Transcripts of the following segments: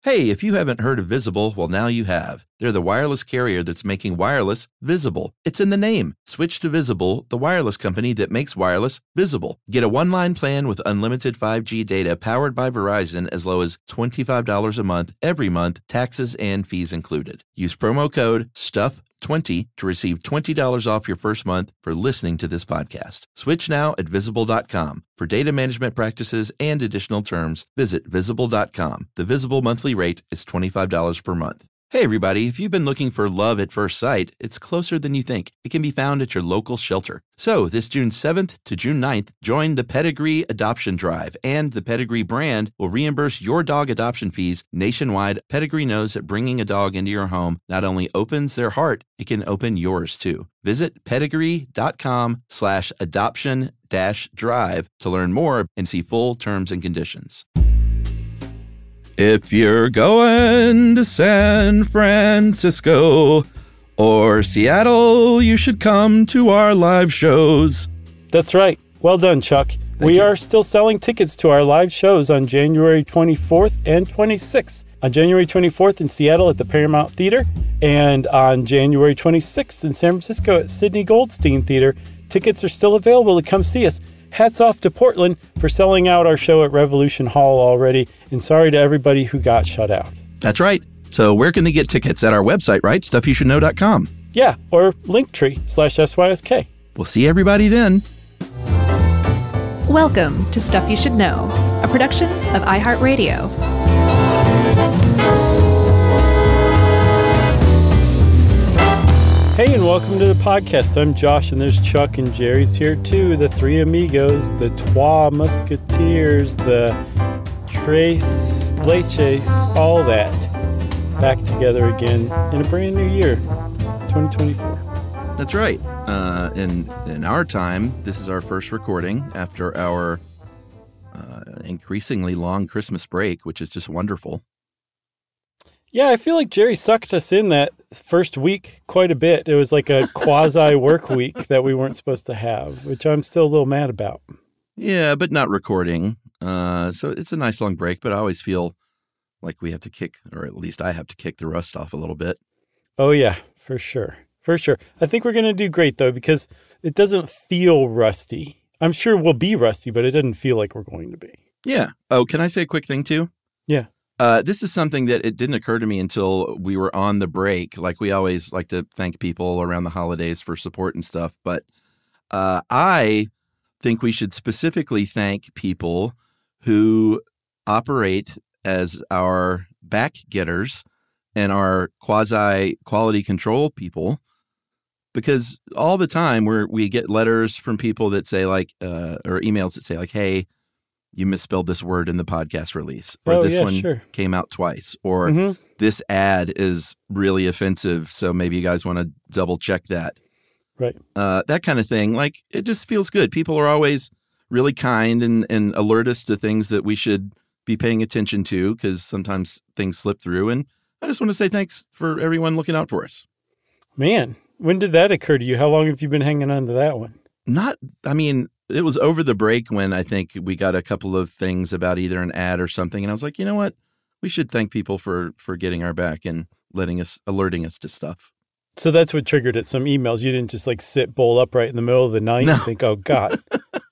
Hey, if you haven't heard of Visible, well, now you have. They're the wireless carrier that's making wireless visible. It's in the name. Switch to Visible, the wireless company that makes wireless visible. Get a one-line plan with unlimited 5G data powered by Verizon as low as $25 a month every month, taxes and fees included. Use promo code STUFF20 to receive $20 off your first month for listening to this podcast. Switch now at Visible.com. For data management practices and additional terms, visit Visible.com. The Visible monthly rate is $25 per month. Hey everybody, if you've been looking for love at first sight, it's closer than you think. It can be found at your local shelter. So this June 7th to June 9th, join the Pedigree Adoption Drive, and the Pedigree brand will reimburse your dog adoption fees nationwide. Pedigree knows that bringing a dog into your home not only opens their heart, it can open yours too. Visit pedigree.com/adoption-drive to learn more and see full terms and conditions. If you're going to San Francisco or Seattle, you should come to our live shows. That's right. Well done, Chuck. We are still selling tickets to our live shows on January 24th and 26th. On January 24th in Seattle at the Paramount Theater, and on January 26th in San Francisco at Sidney Goldstein Theater. Tickets are still available to come see us. Hats off to Portland for selling out our show at Revolution Hall already, and sorry to everybody who got shut out. That's right. So where can they get tickets? At our website, right? StuffYouShouldKnow.com. Yeah, or Linktree/SYSK. We'll see everybody then. Welcome to Stuff You Should Know, a production of iHeartRadio. Hey, and welcome to the podcast. I'm Josh, and there's Chuck and Jerry's here too. The three amigos, the Trois Musketeers, the Tres Leches, all that. Back together again in a brand new year, 2024. That's right. In our time, this is our first recording after our increasingly long Christmas break, which is just wonderful. Yeah, I feel like Jerry sucked us in that first week quite a bit. It was like a quasi work week that we weren't supposed to have, which I'm still a little mad about. Yeah, but not recording. So it's a nice long break, but I always feel like we have to kick, or at least I have to kick the rust off a little bit. Oh, yeah, for sure. For sure. I think we're going to do great, though, because it doesn't feel rusty. I'm sure we'll be rusty, but it doesn't feel like we're going to be. Yeah. Oh, can I say a quick thing, too? Yeah. This is something that it didn't occur to me until we were on the break. Like, we always like to thank people around the holidays for support and stuff. But I think we should specifically thank people who operate as our back getters and our quasi quality control people, because all the time we get letters from people that say like, or emails that say like, hey, you misspelled this word in the podcast release, or this one came out twice, or this ad is really offensive, so maybe you guys want to double check that. Right. That kind of thing. Like, it just feels good. People are always really kind and alert us to things that we should be paying attention to, because sometimes things slip through. And I just want to say thanks for everyone looking out for us. Man, when did that occur to you? How long have you been hanging on to that one? It was over the break when I think we got a couple of things about either an ad or something. And I was like, you know what? We should thank people for getting our back and alerting us to stuff. So that's what triggered it. Some emails. You didn't just like sit bolt upright in the middle of the night and think, oh, God.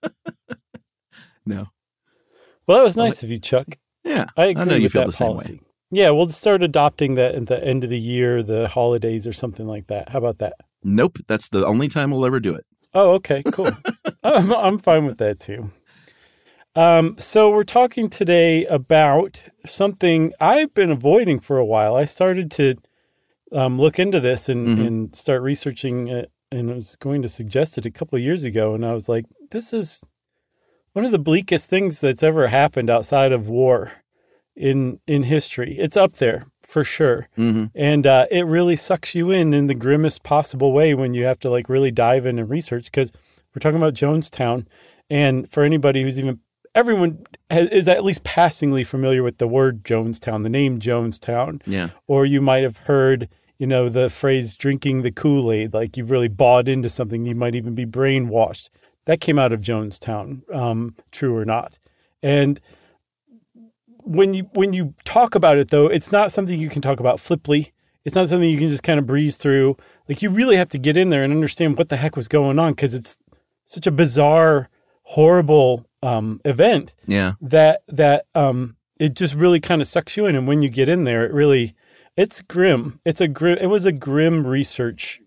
No. Well, that was nice of you, Chuck. Yeah. I agree know you with feel that the same policy. way. Yeah, we'll start adopting that at the end of the year, the holidays or something like that. How about that? Nope. That's the only time we'll ever do it. Oh, okay, cool. I'm fine with that too. So we're talking today about something I've been avoiding for a while. I started to look into this and start researching it, and I was going to suggest it a couple of years ago, and I was like, this is one of the bleakest things that's ever happened outside of war in history. It's up there for sure. And it really sucks you in the grimmest possible way when you have to like really dive in and research, because we're talking about Jonestown. And for anybody who's everyone is at least passingly familiar with the word Jonestown, the name Jonestown. Yeah. Or Or you might have heard, the phrase drinking the Kool-Aid, like you've really bought into something. You might even be brainwashed. That came out of Jonestown, true or not. And when you talk about it, though, it's not something you can talk about flippantly. It's not something you can just kind of breeze through. Like, you really have to get in there and understand what the heck was going on, because it's such a bizarre, horrible event. Yeah. That it just really kind of sucks you in. And when you get in there, it's grim. It was a grim research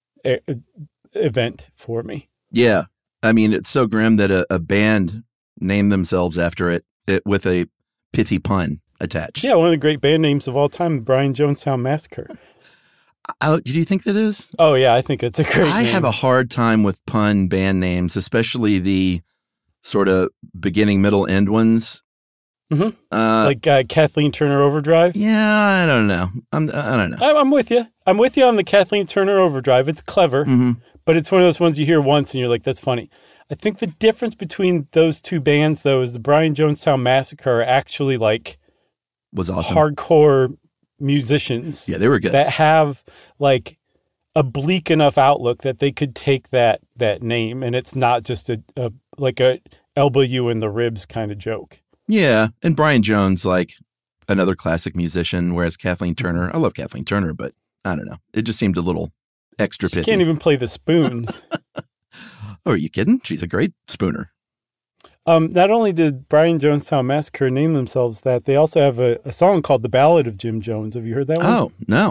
event for me. Yeah. I mean, it's so grim that a band named themselves after it with a pithy pun attached. Yeah, one of the great band names of all time, Brian Jonestown Massacre. Oh, did you think that is? Oh, yeah, I think it's a great I name. have a hard time with pun band names, especially the sort of beginning, middle, end ones. Mm-hmm. Like Kathleen Turner Overdrive? Yeah, I don't know. I don't know. I'm with you. I'm with you on the Kathleen Turner Overdrive. It's clever, but it's one of those ones you hear once and you're like, that's funny. I think the difference between those two bands, though, is the Brian Jonestown Massacre are actually like was awesome. Hardcore musicians. Yeah, they were good. That have like a bleak enough outlook that they could take that name, and it's not just a elbow you in the ribs kind of joke. Yeah, and Brian Jones, like another classic musician, whereas Kathleen Turner, I love Kathleen Turner, but I don't know. It just seemed a little extra pithy. She can't even play the spoons. Oh, are you kidding? She's a great spooner. Not only did Brian Jonestown Massacre name themselves that, they also have a song called The Ballad of Jim Jones. Have you heard that one? Oh, no.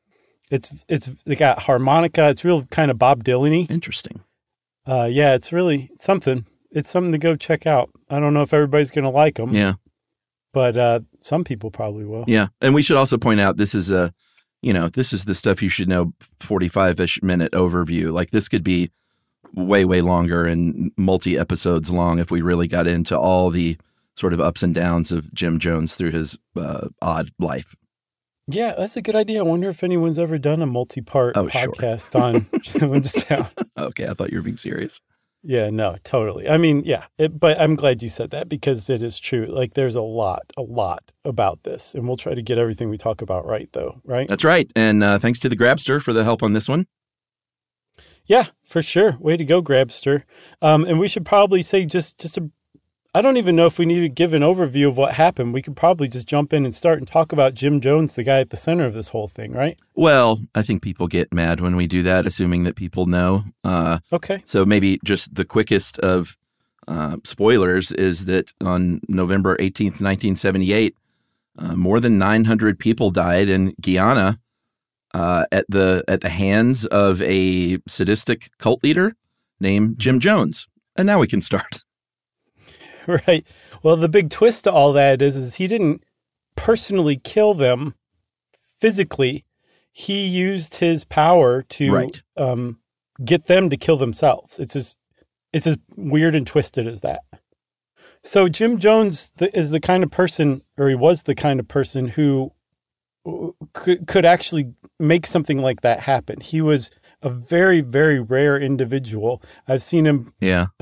They got harmonica. It's real kind of Bob Dylan-y. Interesting. Yeah, it's really something. It's something to go check out. I don't know if everybody's going to like them. Yeah. But some people probably will. Yeah. And we should also point out this is this is the stuff you should know 45-ish minute overview. Like, this could be way, way longer and multi-episodes long if we really got into all the sort of ups and downs of Jim Jones through his odd life. Yeah, that's a good idea. I wonder if anyone's ever done a multi-part podcast on Jonestown. Okay, I thought you were being serious. Yeah, no, totally. I mean, yeah, but I'm glad you said that, because it is true. Like, there's a lot about this, and we'll try to get everything we talk about right, though, right? That's right. And thanks to the Grabster for the help on this one. Yeah, for sure. Way to go, Grabster. And we should probably say I don't even know if we need to give an overview of what happened. We could probably just jump in and start and talk about Jim Jones, the guy at the center of this whole thing, right? Well, I think people get mad when we do that, assuming that people know. Okay. So maybe just the quickest of spoilers is that on November 18th, 1978, more than 900 people died in Guyana at the hands of a sadistic cult leader named Jim Jones. And now we can start. Right. Well, the big twist to all that is he didn't personally kill them physically. He used his power to get them to kill themselves. It's as weird and twisted as that. So Jim Jones is the kind of person, or he was the kind of person who could actually make something like that happen. He was a very, very rare individual. I've seen him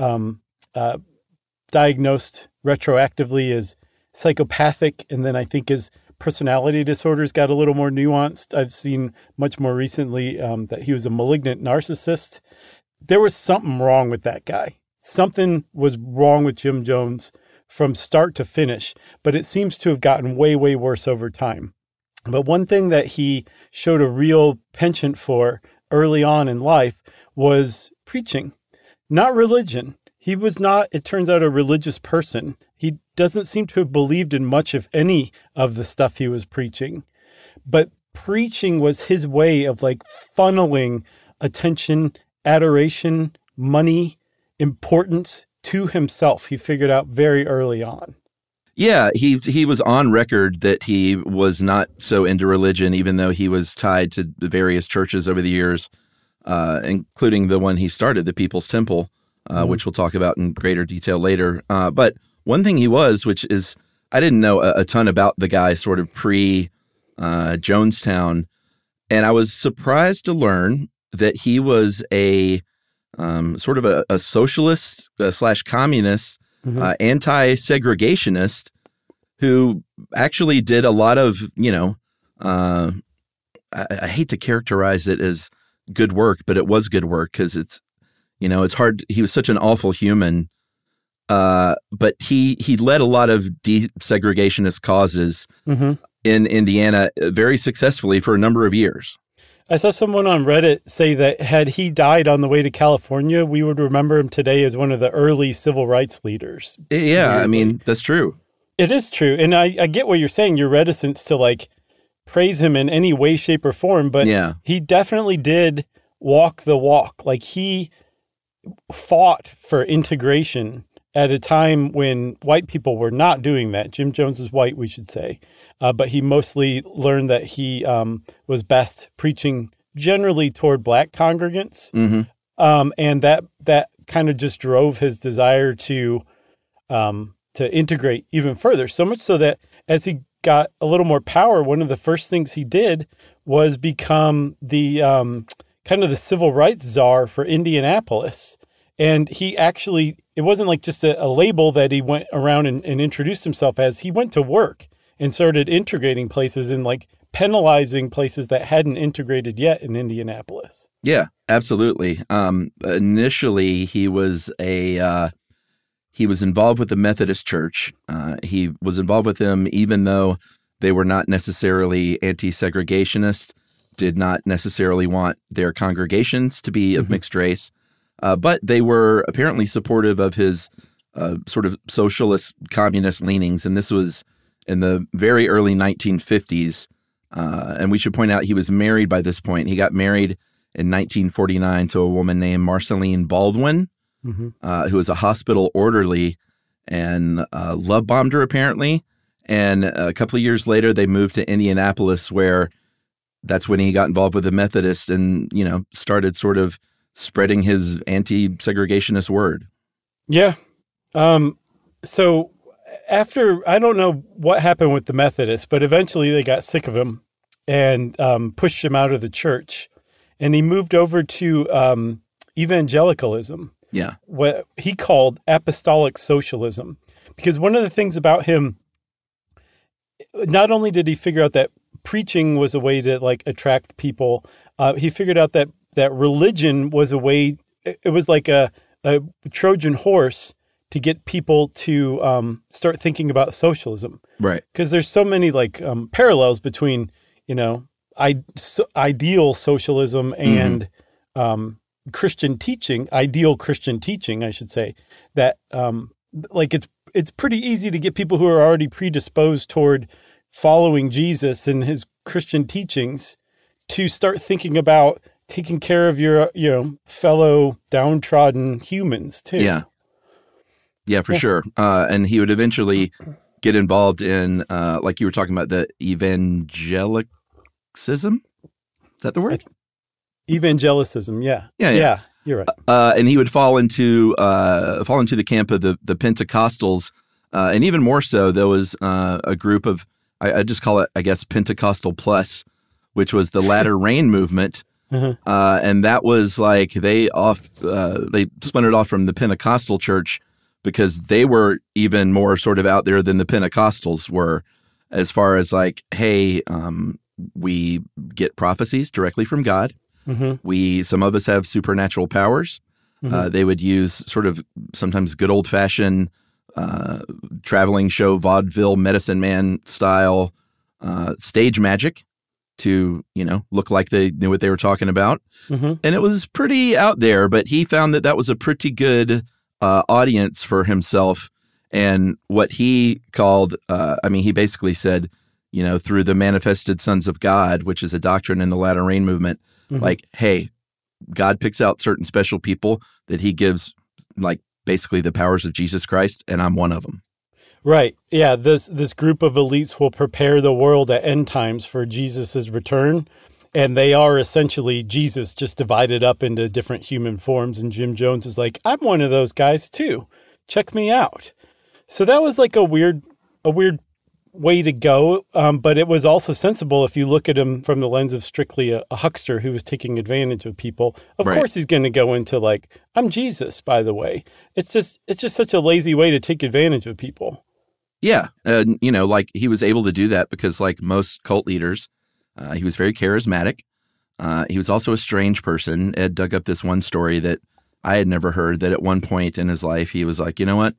diagnosed retroactively as psychopathic, and then I think his personality disorders got a little more nuanced. I've seen much more recently that he was a malignant narcissist. There was something wrong with that guy. Something was wrong with Jim Jones from start to finish, but it seems to have gotten way, way worse over time. But one thing that he showed a real penchant for early on in life was preaching, not religion. He was not, it turns out, a religious person. He doesn't seem to have believed in much of any of the stuff he was preaching. But preaching was his way of like funneling attention, adoration, money, importance to himself. He figured out very early on. Yeah, he was on record that he was not so into religion, even though he was tied to the various churches over the years, including the one he started, the People's Temple. Which we'll talk about in greater detail later. But one thing he was, which is, I didn't know a ton about the guy sort of pre-Jonestown, and I was surprised to learn that he was a sort of a socialist / communist, anti-segregationist who actually did a lot of, I hate to characterize it as good work, but it was good work because it's hard. He was such an awful human But he led a lot of desegregationist causes in Indiana very successfully for a number of years. I saw someone on Reddit say that had he died on the way to California, we would remember him today as one of the early civil rights leaders. Yeah, I mean, that's true. It is true. And I get what you're saying, your reticence to like praise him in any way, shape, or form, but he definitely did walk the walk. Like he fought for integration at a time when white people were not doing that. Jim Jones is white, we should say. But he mostly learned that he was best preaching generally toward black congregants. And that kind of just drove his desire to integrate even further. So much so that as he got a little more power, one of the first things he did was become the kind of the civil rights czar for Indianapolis. And he actually, it wasn't like just a label that he went around and introduced himself as. He went to work and started integrating places and like penalizing places that hadn't integrated yet in Indianapolis. Yeah, absolutely. Initially, he was involved with the Methodist Church. He was involved with them even though they were not necessarily anti-segregationist, did not necessarily want their congregations to be of mixed race, but they were apparently supportive of his sort of socialist communist leanings. And this was in the very early 1950s. And we should point out he was married by this point. He got married in 1949 to a woman named Marceline Baldwin, who was a hospital orderly and love bombed her apparently. And a couple of years later, they moved to Indianapolis, where that's when he got involved with the Methodists and, you know, started sort of spreading his anti-segregationist word. Yeah. So after, I don't know what happened with the Methodists, but eventually they got sick of him and pushed him out of the church. And he moved over to evangelicalism. Yeah. What he called apostolic socialism. Because one of the things about him, not only did he figure out that preaching was a way to like attract people, he figured out that religion was a way, it was like a Trojan horse to get people to start thinking about socialism. Right. Because there's so many like parallels between, you know, ideal socialism and Christian teaching, ideal Christian teaching, I should say, that like it's pretty easy to get people who are already predisposed toward following Jesus and his Christian teachings to start thinking about taking care of your, you know, fellow downtrodden humans too. Yeah. Yeah, for sure. And he would eventually get involved in, like you were talking about, the evangelicism. Is that the word? Evangelicism. Yeah. Yeah. You're right. And he would fall into the camp of the Pentecostals, and even more so, there was a group of, I just call it, I guess, Pentecostal Plus, which was the Latter Rain movement. And that was like they splintered off from the Pentecostal church because they were even more sort of out there than the Pentecostals were, as far as like, hey, we get prophecies directly from God. Some of us have supernatural powers. They would use sort of sometimes good old fashioned traveling show, vaudeville, medicine man style stage magic to, you know, look like they knew what they were talking about. And it was pretty out there, but he found that was a pretty good audience for himself. And what he called, he basically said, you know, through the manifested sons of God, which is a doctrine in the Latter Rain movement, like, hey, God picks out certain special people that he gives, like, basically the powers of Jesus Christ, and I'm one of them. Right. Yeah. This group of elites will prepare the world at end times for Jesus's return. And they are essentially Jesus just divided up into different human forms. And Jim Jones is like, I'm one of those guys too. Check me out. So that was like a weird way to go. But it was also sensible if you look at him from the lens of strictly a huckster who was taking advantage of people. Of course, he's going to go into like, I'm Jesus, by the way. It's just such a lazy way to take advantage of people. Yeah. You know, like he was able to do that because like most cult leaders, he was very charismatic. He was also a strange person. Ed dug up this one story that I had never heard, that at one point in his life, he was like, you know what?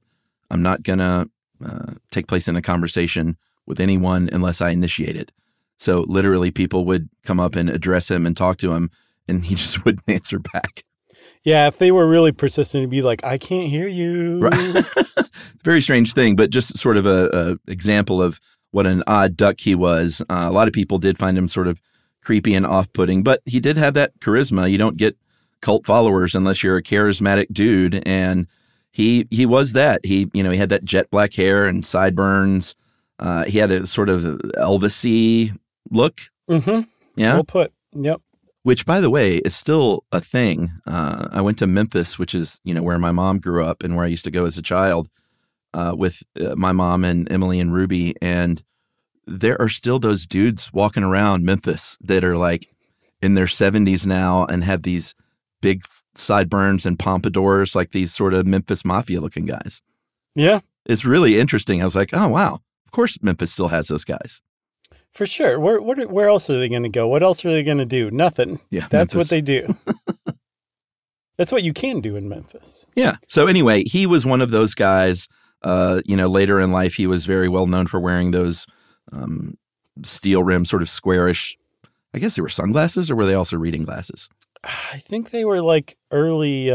I'm not going to take place in a conversation with anyone unless I initiate it. So literally people would come up and address him and talk to him, and he just wouldn't answer back. Yeah, if they were really persistent, it'd be like, I can't hear you. Right. It's a very strange thing, but just sort of a example of what an odd duck he was. A lot of people did find him sort of creepy and off-putting, but he did have that charisma. You don't get cult followers unless you're a charismatic dude, and he was that. He had that jet black hair and sideburns. He had a sort of Elvis-y look. Mm-hmm. Yeah. Well put. Yep. Which, by the way, is still a thing. I went to Memphis, which is, where my mom grew up and where I used to go as a child with my mom and Emily and Ruby. And there are still those dudes walking around Memphis that are like in their 70s now and have these big sideburns and pompadours, like these sort of Memphis Mafia looking guys. Yeah. It's really interesting. I was like, oh, wow. Of course Memphis still has those guys. For sure. Where else are they going to go? What else are they going to do? Nothing. Yeah, That's Memphis. what they do. That's what you can do in Memphis. Yeah. So anyway, he was one of those guys. Later in life, he was very well known for wearing those steel rim, sort of squarish. I guess they were sunglasses, or were they also reading glasses? I think they were like early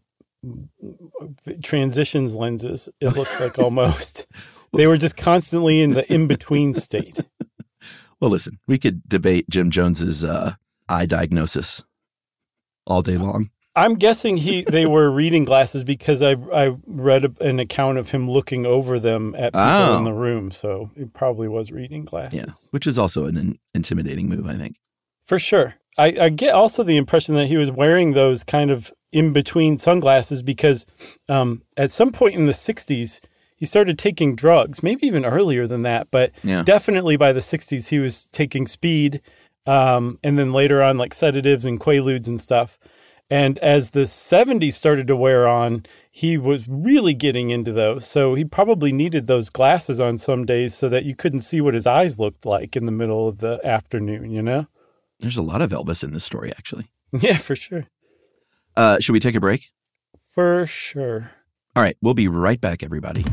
transitions lenses. It looks like almost. They were just constantly in the in-between state. Well, listen, we could debate Jim Jones's eye diagnosis all day long. I'm guessing they were reading glasses because I read an account of him looking over them at people in the room. So it probably was reading glasses. Yeah, which is also an intimidating move, I think. For sure. I get also the impression that he was wearing those kind of in-between sunglasses because at some point in the 60s, he started taking drugs, maybe even earlier than that, but definitely by the 60s, he was taking speed, and then later on, like sedatives and Quaaludes and stuff. And as the 70s started to wear on, he was really getting into those. So he probably needed those glasses on some days so that you couldn't see what his eyes looked like in the middle of the afternoon, There's a lot of Elvis in this story, actually. Yeah, for sure. Should we take a break? For sure. All right, we'll be right back, everybody.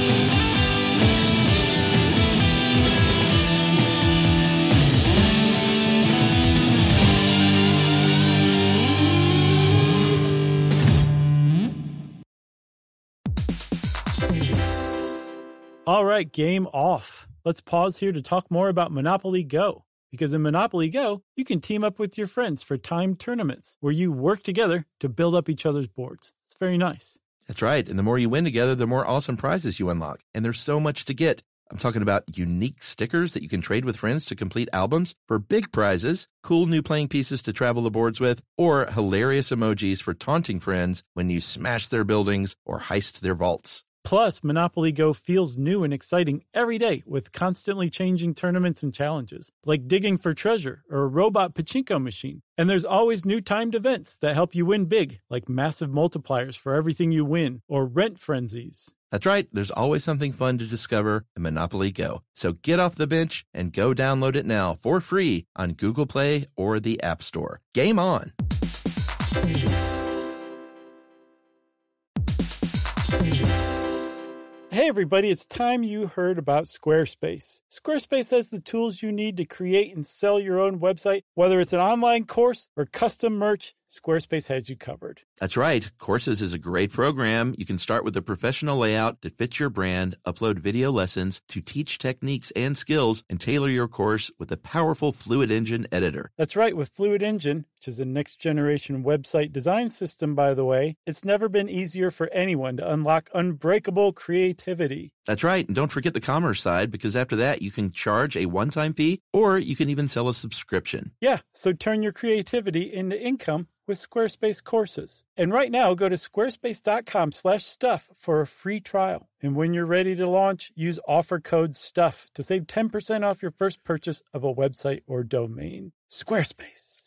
All right, game off. Let's pause here to talk more about Monopoly Go. Because in Monopoly Go, you can team up with your friends for timed tournaments where you work together to build up each other's boards. It's very nice. That's right. And the more you win together, the more awesome prizes you unlock. And there's so much to get. I'm talking about unique stickers that you can trade with friends to complete albums for big prizes, cool new playing pieces to travel the boards with, or hilarious emojis for taunting friends when you smash their buildings or heist their vaults. Plus, Monopoly Go feels new and exciting every day with constantly changing tournaments and challenges, like digging for treasure or a robot pachinko machine. And there's always new timed events that help you win big, like massive multipliers for everything you win or rent frenzies. That's right. There's always something fun to discover in Monopoly Go. So get off the bench and go download it now for free on Google Play or the App Store. Game on! Hey everybody, it's time you heard about Squarespace. Squarespace has the tools you need to create and sell your own website. Whether it's an online course or custom merch, Squarespace has you covered. That's right. Courses is a great program. You can start with a professional layout that fits your brand, upload video lessons to teach techniques and skills, and tailor your course with a powerful Fluid Engine editor. That's right. With Fluid Engine, which is a next-generation website design system, by the way, it's never been easier for anyone to unlock unbreakable creativity. That's right. And don't forget the commerce side, because after that, you can charge a one-time fee, or you can even sell a subscription. Yeah, so turn your creativity into income with Squarespace courses. And right now, go to squarespace.com/stuff for a free trial. And when you're ready to launch, use offer code STUFF to save 10% off your first purchase of a website or domain. Squarespace.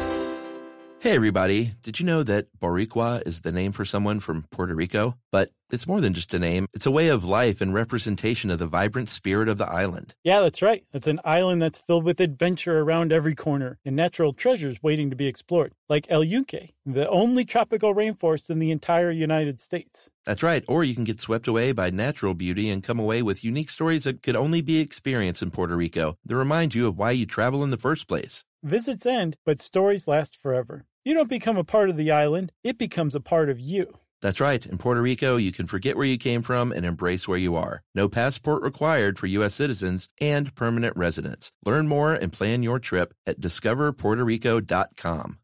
Hey everybody, did you know that Boricua is the name for someone from Puerto Rico? But it's more than just a name. It's a way of life and representation of the vibrant spirit of the island. Yeah, that's right. It's an island that's filled with adventure around every corner and natural treasures waiting to be explored, like El Yunque, the only tropical rainforest in the entire United States. That's right. Or you can get swept away by natural beauty and come away with unique stories that could only be experienced in Puerto Rico that remind you of why you travel in the first place. Visits end, but stories last forever. You don't become a part of the island, it becomes a part of you. That's right. In Puerto Rico, you can forget where you came from and embrace where you are. No passport required for U.S. citizens and permanent residents. Learn more and plan your trip at discoverpuertorico.com.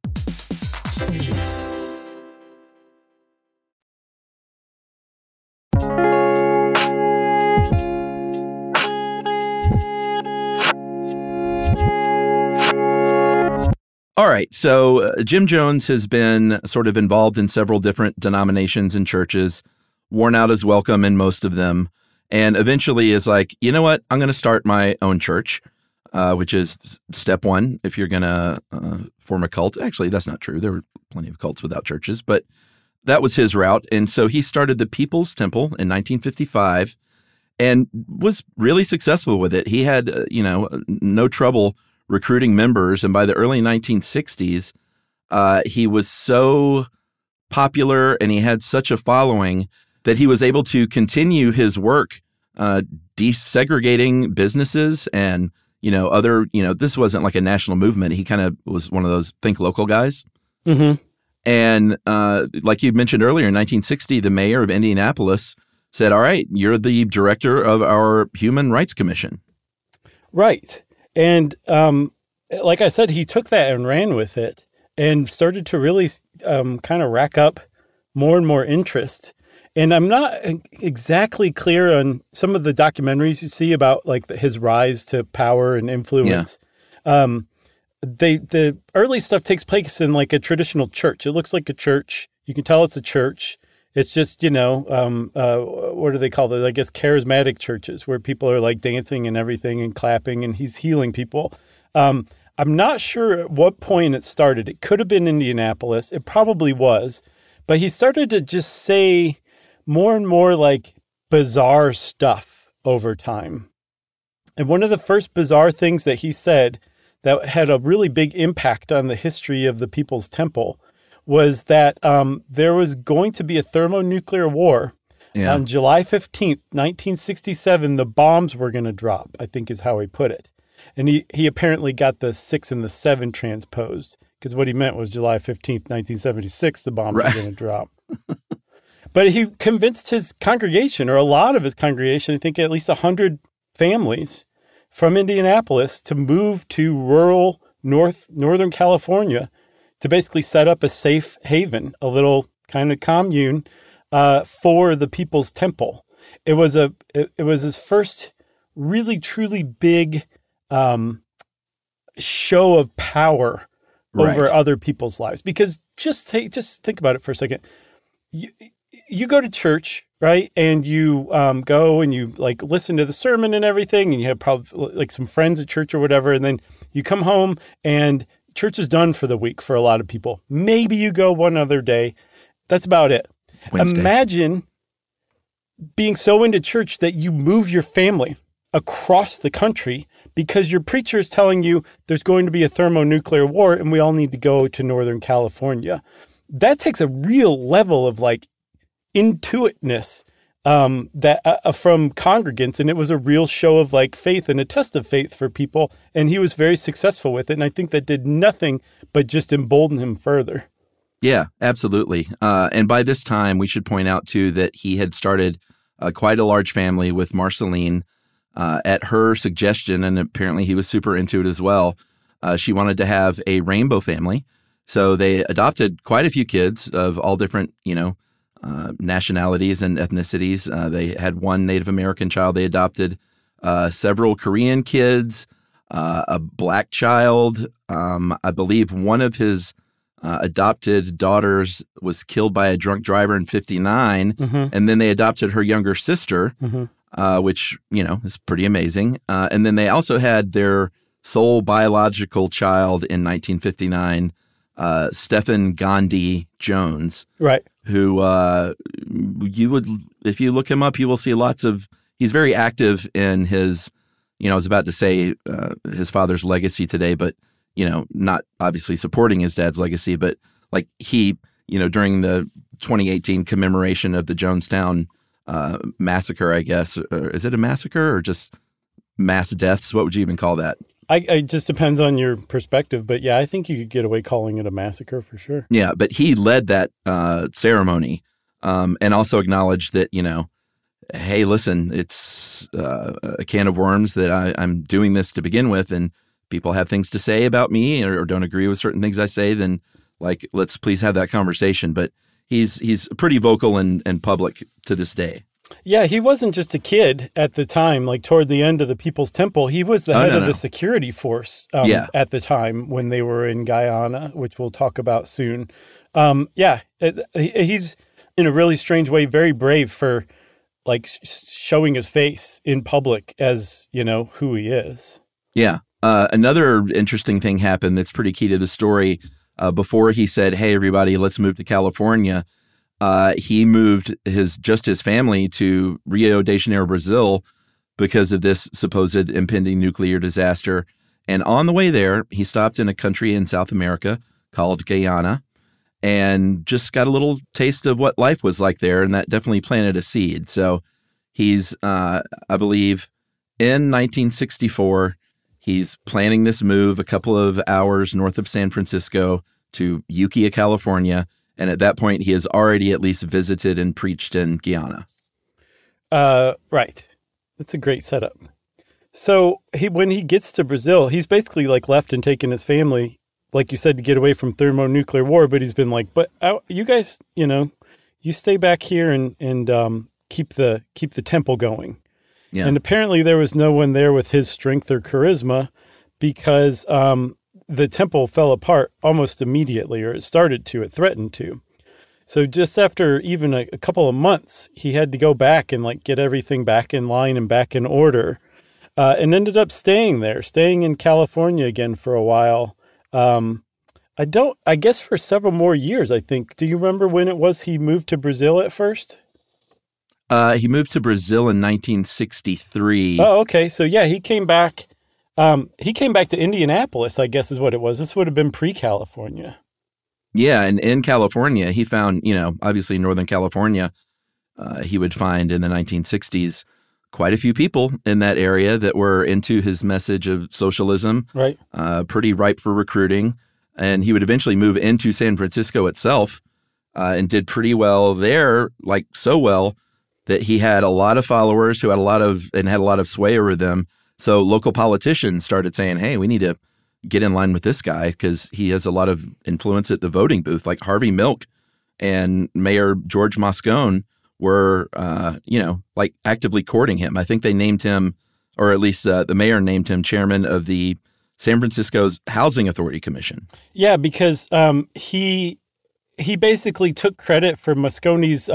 All right, so Jim Jones has been sort of involved in several different denominations and churches, worn out his welcome in most of them, and eventually is like, you know what, I'm going to start my own church, which is step one if you're going to form a cult. Actually, that's not true. There were plenty of cults without churches, but that was his route. And so he started the People's Temple in 1955 and was really successful with it. He had, no trouble recruiting members, and by the early 1960s, he was so popular and he had such a following that he was able to continue his work desegregating businesses and, this wasn't like a national movement. He kind of was one of those think local guys. Mm-hmm. And like you mentioned earlier, in 1960, the mayor of Indianapolis said, all right, you're the director of our Human Rights Commission. Right. And like I said, he took that and ran with it and started to really kind of rack up more and more interest. And I'm not exactly clear on some of the documentaries you see about like his rise to power and influence. Yeah. The early stuff takes place in like a traditional church. It looks like a church. You can tell it's a church. It's just, what do they call it? I guess charismatic churches where people are like dancing and everything and clapping and he's healing people. I'm not sure at what point it started. It could have been Indianapolis. It probably was. But he started to just say more and more like bizarre stuff over time. And one of the first bizarre things that he said that had a really big impact on the history of the People's Temple was that there was going to be a thermonuclear war. Yeah. On July 15th, 1967, the bombs were going to drop, I think is how he put it. And he apparently got the 6 and the 7 transposed, because what he meant was July 15th, 1976, the bombs were going to drop. But he convinced his congregation, or a lot of his congregation, I think at least 100 families from Indianapolis, to move to rural Northern California to basically set up a safe haven, a little kind of commune for the People's Temple. It was his first really, truly big show of power over other people's lives. Because just think about it for a second. You go to church, right? And you go and you like listen to the sermon and everything, and you have probably like some friends at church or whatever, and then you come home and church is done for the week for a lot of people. Maybe you go one other day. That's about it. Wednesday. Imagine being so into church that you move your family across the country because your preacher is telling you there's going to be a thermonuclear war and we all need to go to Northern California. That takes a real level of like intuitiveness that from congregants, and it was a real show of like faith and a test of faith for people, and he was very successful with it, and I think that did nothing but just embolden him further. Yeah, absolutely. And by this time, we should point out too that he had started quite a large family with Marceline at her suggestion, and apparently he was super into it as well. She wanted to have a rainbow family, so they adopted quite a few kids of all different, nationalities and ethnicities. They had one Native American child they adopted, several Korean kids, a black child. I believe one of his adopted daughters was killed by a drunk driver in 1959, and then they adopted her younger sister, which, is pretty amazing. And then they also had their sole biological child in 1959, Stephen Gandhi Jones, right? Who you would If you look him up, you will see he's very active in his, I was about to say his father's legacy today, but, not obviously supporting his dad's legacy, but like he, during the 2018 commemoration of the Jonestown massacre, I guess, is it a massacre or just mass deaths? What would you even call that? It just depends on your perspective, but yeah, I think you could get away calling it a massacre for sure. Yeah, but he led that ceremony and also acknowledged that, hey, listen, it's a can of worms that I'm doing this to begin with, and people have things to say about me or don't agree with certain things I say, then like, let's please have that conversation. But he's pretty vocal and public to this day. Yeah, he wasn't just a kid at the time, like toward the end of the People's Temple. He was the head of the security force at the time when they were in Guyana, which we'll talk about soon. He's in a really strange way, very brave for like showing his face in public as, who he is. Yeah. Another interesting thing happened that's pretty key to the story. Before he said, hey, everybody, let's move to California, he moved his family to Rio de Janeiro, Brazil, because of this supposed impending nuclear disaster. And on the way there, he stopped in a country in South America called Guyana and just got a little taste of what life was like there. And that definitely planted a seed. So he's, I believe, in 1964, he's planning this move a couple of hours north of San Francisco to Ukiah, California. And at that point, he has already at least visited and preached in Guyana. Right. That's a great setup. So when he gets to Brazil, he's basically like left and taken his family, like you said, to get away from thermonuclear war. But he's been like, but you guys, you stay back here and keep the temple going. Yeah. And apparently there was no one there with his strength or charisma because the temple fell apart almost immediately, or it threatened to. So just after even a couple of months, he had to go back and like get everything back in line and back in order, and ended up staying in California again for a while. I guess for several more years, I think. Do you remember when it was he moved to Brazil at first? He moved to Brazil in 1963. Oh, okay. So yeah, he came back. He came back to Indianapolis, I guess is what it was. This would have been pre-California. Yeah, and in California, he found, obviously Northern California, he would find in the 1960s quite a few people in that area that were into his message of socialism, right? Pretty ripe for recruiting. And he would eventually move into San Francisco itself and did pretty well there, like so well that he had a lot of followers who had a lot of sway over them. So local politicians started saying, hey, we need to get in line with this guy because he has a lot of influence at the voting booth. Like Harvey Milk and Mayor George Moscone were, like actively courting him. I think they named him, or at least the mayor named him chairman of the San Francisco's Housing Authority Commission. Yeah, because he basically took credit for Moscone's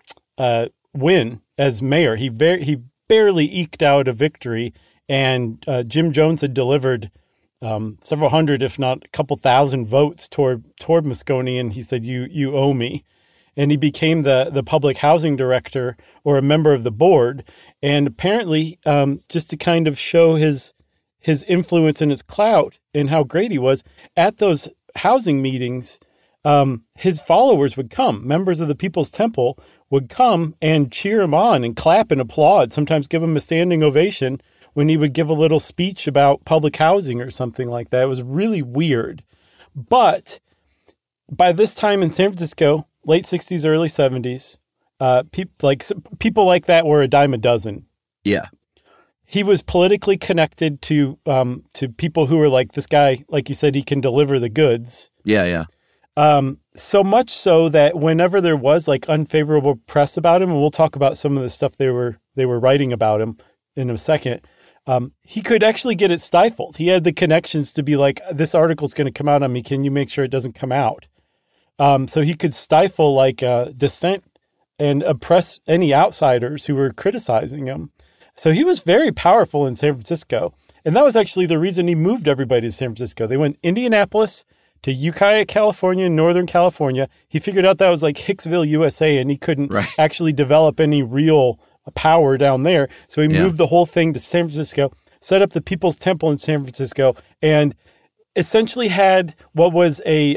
win as mayor. He barely eked out a victory. And Jim Jones had delivered several hundred, if not a couple thousand votes toward Moscone, and he said, "You owe me." And he became the public housing director or a member of the board. And apparently, just to kind of show his influence and his clout and how great he was at those housing meetings, his followers would come. Members of the People's Temple would come and cheer him on and clap and applaud. Sometimes give him a standing ovation when he would give a little speech about public housing or something like that. It was really weird. But by this time in San Francisco, late 60s, early 70s, people like that were a dime a dozen. Yeah. He was politically connected to people who were like, this guy, like you said, he can deliver the goods. Yeah. So much so that whenever there was like unfavorable press about him, and we'll talk about some of the stuff they were writing about him in a second, he could actually get it stifled. He had the connections to be like, this article's going to come out on me. Can you make sure it doesn't come out? So he could stifle like dissent and oppress any outsiders who were criticizing him. So he was very powerful in San Francisco. And that was actually the reason he moved everybody to San Francisco. They went Indianapolis to Ukiah, California, Northern California. He figured out that was like Hicksville, USA, and he couldn't actually develop any real power down there. So he moved the whole thing to San Francisco, set up the People's Temple in San Francisco, and essentially had what was a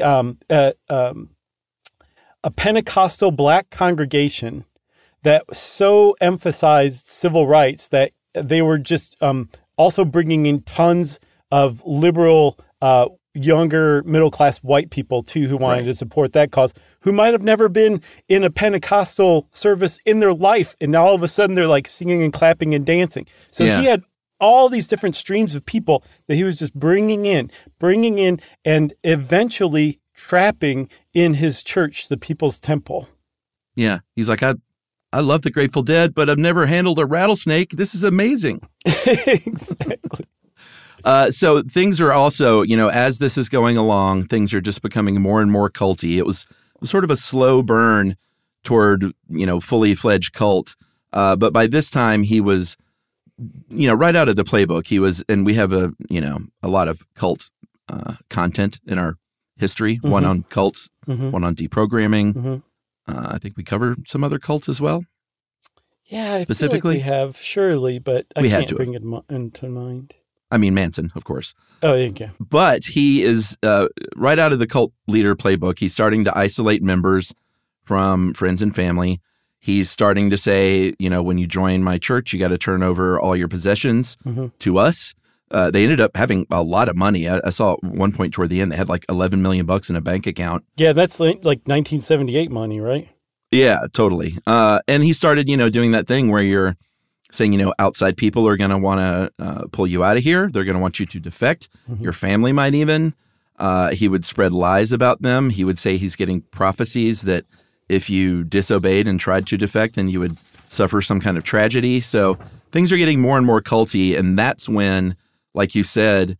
Pentecostal black congregation that so emphasized civil rights that they were just also bringing in tons of liberal, younger, middle-class white people, too, who wanted to support that cause, who might have never been in a Pentecostal service in their life. And now all of a sudden they're like singing and clapping and dancing. So he had all these different streams of people that he was just bringing in, and eventually trapping in his church, the People's Temple. Yeah. He's like, I love the Grateful Dead, but I've never handled a rattlesnake. This is amazing. Exactly. So things are also, as this is going along, things are just becoming more and more culty. It was sort of a slow burn toward, fully fledged cult. But by this time he was, right out of the playbook. He was, and we have a lot of cult content in our history, one on cults, one on deprogramming. I think we cover some other cults as well. Yeah, specifically, I feel like we have, surely, but I can't bring it into mind. I mean, Manson, of course. Oh, yeah. But he is right out of the cult leader playbook. He's starting to isolate members from friends and family. He's starting to say, when you join my church, you got to turn over all your possessions to us. They ended up having a lot of money. I saw at one point toward the end, they had like $11 million in a bank account. Yeah, that's like 1978 money, right? Yeah, totally. And he started, doing that thing where you're saying, outside people are going to want to pull you out of here. They're going to want you to defect. Your family might even. He would spread lies about them. He would say he's getting prophecies that if you disobeyed and tried to defect, then you would suffer some kind of tragedy. So things are getting more and more culty. And that's when, like you said,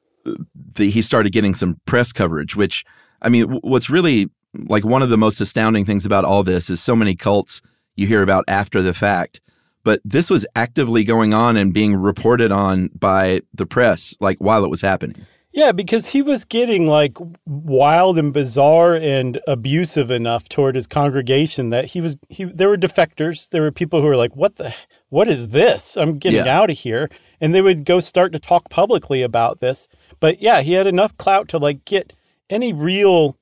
he started getting some press coverage, which, I mean, what's really like one of the most astounding things about all this is so many cults you hear about after the fact. But this was actively going on and being reported on by the press, like while it was happening. Yeah, because he was getting like wild and bizarre and abusive enough toward his congregation that there were defectors. There were people who were like, what is this? I'm getting out of here. And they would go start to talk publicly about this. But yeah, he had enough clout to like get any real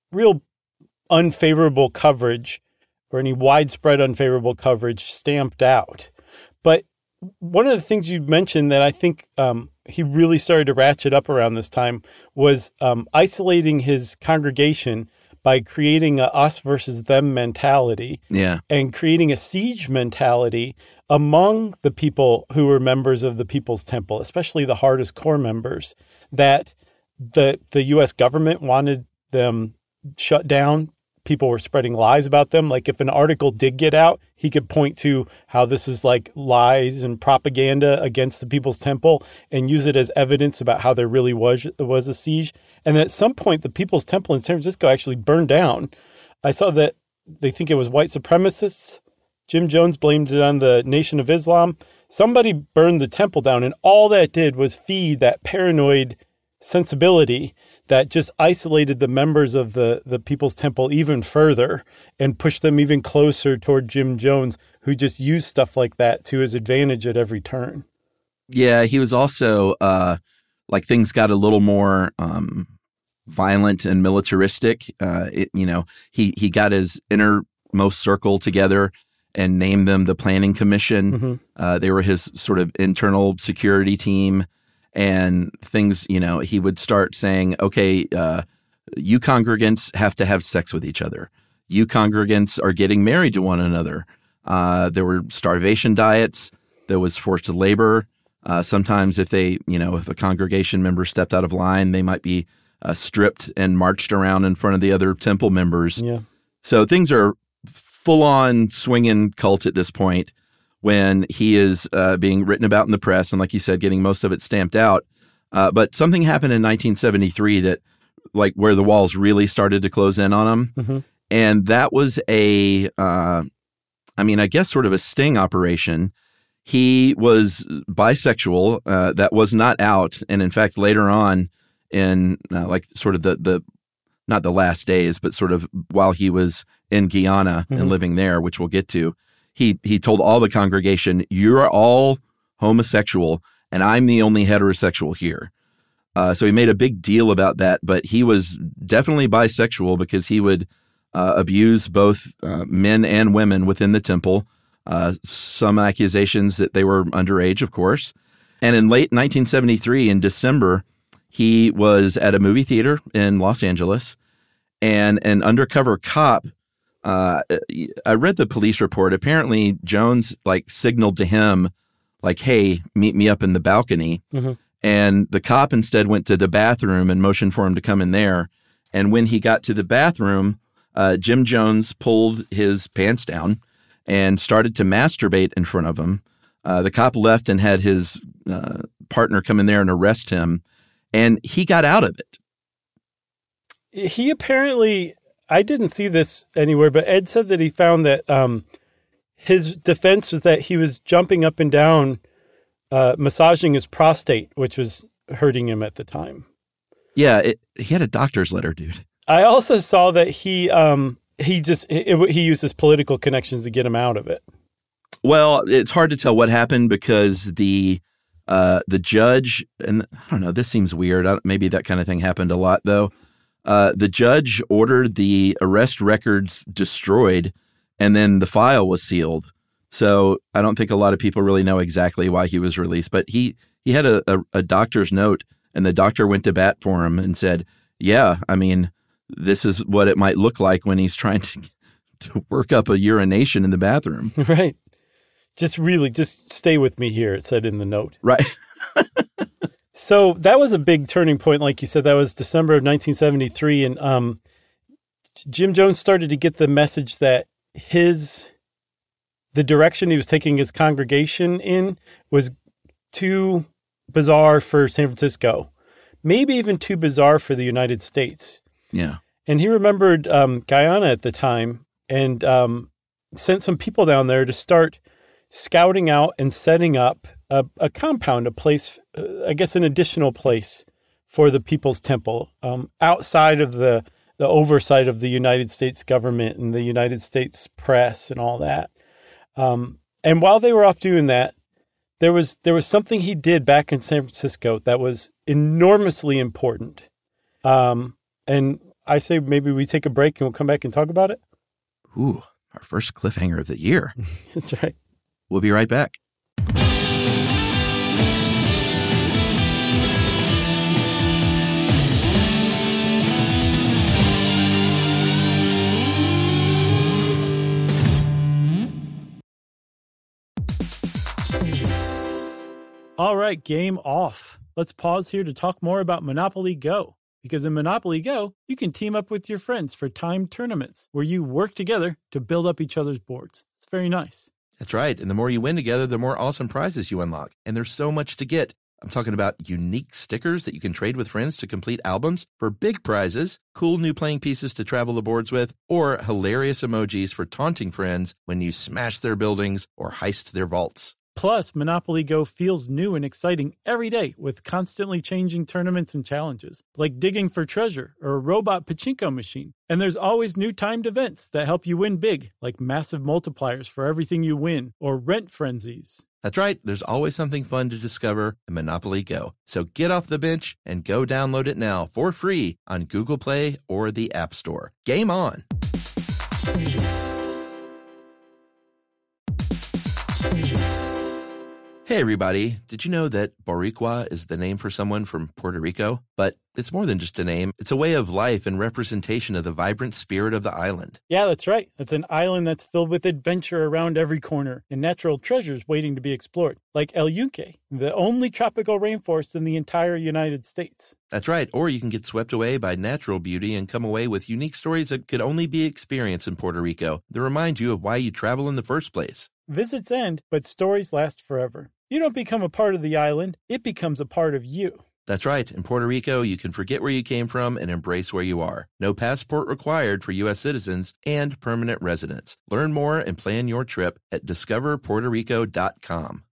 unfavorable coverage or any widespread unfavorable coverage stamped out. But one of the things you mentioned that I think he really started to ratchet up around this time was isolating his congregation by creating a us versus them mentality and creating a siege mentality among the people who were members of the People's Temple, especially the hardest core members, that the U.S. government wanted them shut down. People were spreading lies about them. Like if an article did get out, he could point to how this is like lies and propaganda against the People's Temple and use it as evidence about how there really was a siege. And at some point, the People's Temple in San Francisco actually burned down. I saw that they think it was white supremacists. Jim Jones blamed it on the Nation of Islam. Somebody burned the temple down, and all that did was feed that paranoid sensibility that just isolated the members of the People's Temple even further and pushed them even closer toward Jim Jones, who just used stuff like that to his advantage at every turn. Yeah, he was also, like things got a little more violent and militaristic. He got his innermost circle together and named them the Planning Commission. They were his sort of internal security team. And things, he would start saying, okay, you congregants have to have sex with each other. You congregants are getting married to one another. There were starvation diets. There was forced labor. Sometimes if a congregation member stepped out of line, they might be stripped and marched around in front of the other temple members. Yeah. So things are full-on swinging cult at this point, when he is being written about in the press and, like you said, getting most of it stamped out. But something happened in 1973 that, like, where the walls really started to close in on him. And that was I guess sort of a sting operation. He was bisexual. That was not out. And in fact, later on in sort of the not the last days, but sort of while he was in Guyana and living there, which we'll get to, he told all the congregation, "You're all homosexual, and I'm the only heterosexual here." So he made a big deal about that, but he was definitely bisexual because he would abuse both men and women within the temple. Some accusations that they were underage, of course. And in late 1973, in December, he was at a movie theater in Los Angeles, and an undercover cop, I read the police report. Apparently, Jones signaled to him, "Hey, meet me up in the balcony." And the cop instead went to the bathroom and motioned for him to come in there. And when he got to the bathroom, Jim Jones pulled his pants down and started to masturbate in front of him. The cop left and had his partner come in there and arrest him. And he got out of it. He apparently, I didn't see this anywhere, but Ed said that he found that his defense was that he was jumping up and down, massaging his prostate, which was hurting him at the time. Yeah, he had a doctor's letter, dude. I also saw that he used his political connections to get him out of it. Well, it's hard to tell what happened because the judge, and I don't know, this seems weird. Maybe that kind of thing happened a lot, though. The judge ordered the arrest records destroyed, and then the file was sealed. So I don't think a lot of people really know exactly why he was released. But he had a doctor's note, and the doctor went to bat for him and said, "Yeah, I mean, this is what it might look like when he's trying to work up a urination in the bathroom." Right. Just stay with me here, it said in the note. Right. So that was a big turning point. Like you said, that was December of 1973. And Jim Jones started to get the message that the direction he was taking his congregation in was too bizarre for San Francisco, maybe even too bizarre for the United States. Yeah. And he remembered Guyana at the time and sent some people down there to start scouting out and setting up a compound, a place, I guess an additional place for the People's Temple, outside of the oversight of the United States government and the United States press and all that. And while they were off doing that, there was something he did back in San Francisco that was enormously important. And I say maybe we take a break and we'll come back and talk about it. Ooh, our first cliffhanger of the year. That's right. We'll be right back. All right, game off. Let's pause here to talk more about Monopoly Go. Because in Monopoly Go, you can team up with your friends for timed tournaments where you work together to build up each other's boards. It's very nice. That's right. And the more you win together, the more awesome prizes you unlock. And there's so much to get. I'm talking about unique stickers that you can trade with friends to complete albums for big prizes, cool new playing pieces to travel the boards with, or hilarious emojis for taunting friends when you smash their buildings or heist their vaults. Plus, Monopoly Go feels new and exciting every day with constantly changing tournaments and challenges, like digging for treasure or a robot pachinko machine. And there's always new timed events that help you win big, like massive multipliers for everything you win or rent frenzies. That's right. There's always something fun to discover in Monopoly Go. So get off the bench and go download it now for free on Google Play or the App Store. Game on! Hey everybody, did you know that Boricua is the name for someone from Puerto Rico? But it's more than just a name. It's a way of life and representation of the vibrant spirit of the island. Yeah, that's right. It's an island that's filled with adventure around every corner and natural treasures waiting to be explored, like El Yunque, the only tropical rainforest in the entire United States. That's right. Or you can get swept away by natural beauty and come away with unique stories that could only be experienced in Puerto Rico that remind you of why you travel in the first place. Visits end, but stories last forever. You don't become a part of the island, it becomes a part of you. That's right. In Puerto Rico, you can forget where you came from and embrace where you are. No passport required for U.S. citizens and permanent residents. Learn more and plan your trip at discoverpuertorico.com.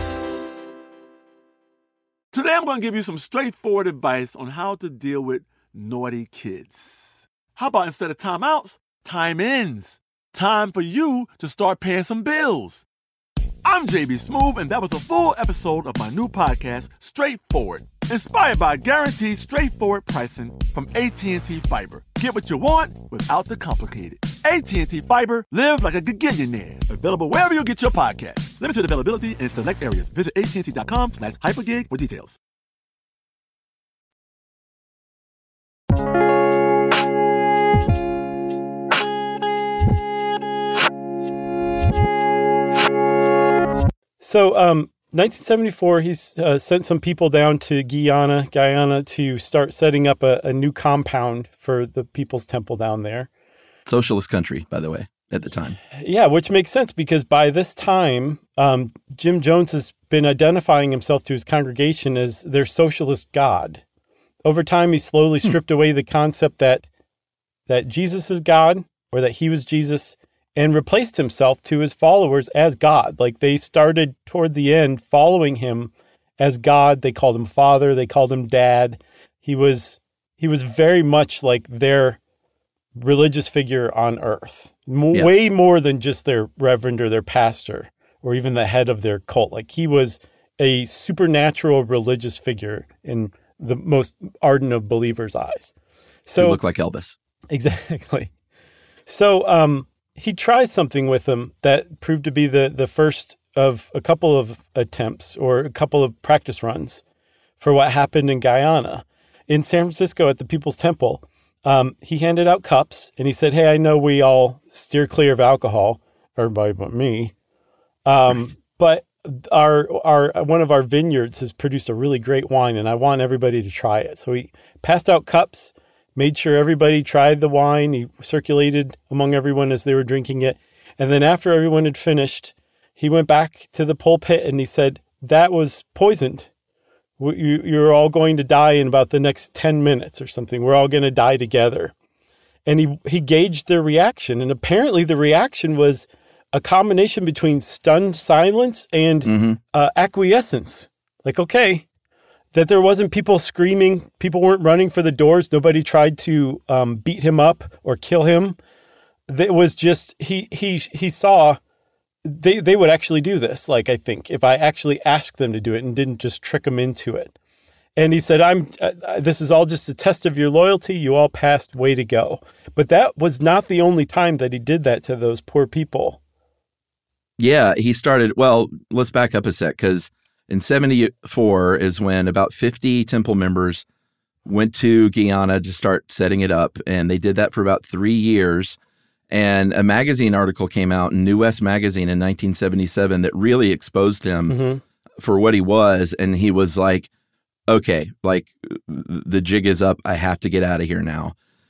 Today I'm going to give you some straightforward advice on how to deal with naughty kids. How about instead of timeouts, time ins? Time for you to start paying some bills. I'm JB Smoove, and that was a full episode of my new podcast, Straightforward, inspired by guaranteed straightforward pricing from AT&T Fiber. Get what you want without the complicated. AT&T Fiber, live like a gigillionaire. Available wherever you get your podcasts. Limited availability in select areas. Visit AT&T.com/hypergig for details. So, 1974, he's sent some people down to Guyana to start setting up a new compound for the People's Temple down there. Socialist country, by the way, at the time. Yeah, which makes sense because by this time, Jim Jones has been identifying himself to his congregation as their socialist God. Over time, he slowly stripped away the concept that Jesus is God or that he was Jesus, and replaced himself to his followers as God. Like, they started toward the end following him as God. They called him Father. They called him Dad. He was very much like their religious figure on earth. Way more than just their reverend or their pastor or even the head of their cult. Like, he was a supernatural religious figure in the most ardent of believers' eyes. So he looked like Elvis. Exactly. So, he tries something with them that proved to be the first of a couple of attempts or a couple of practice runs for what happened in Guyana. In San Francisco at the People's Temple, he handed out cups and he said, "Hey, I know we all steer clear of alcohol, everybody but me, but our one of our vineyards has produced a really great wine and I want everybody to try it." So he passed out cups, made sure everybody tried the wine. He circulated among everyone as they were drinking it. And then after everyone had finished, he went back to the pulpit and he said, "That was poisoned. You're all going to die in about the next 10 minutes or something. We're all going to die together." And he gauged their reaction. And apparently the reaction was a combination between stunned silence and acquiescence. Like, okay. That there wasn't people screaming, people weren't running for the doors, nobody tried to beat him up or kill him. It was just, he saw they would actually do this, like, I think, if I actually asked them to do it and didn't just trick them into it. And he said, this is all just a test of your loyalty, you all passed, way to go. But that was not the only time that he did that to those poor people. Yeah, he started, well, let's back up a sec, because in 74 is when about 50 temple members went to Guyana to start setting it up. And they did that for about 3 years. And a magazine article came out in New West magazine in 1977 that really exposed him for what he was. And he was like, okay, like, the jig is up. I have to get out of here now.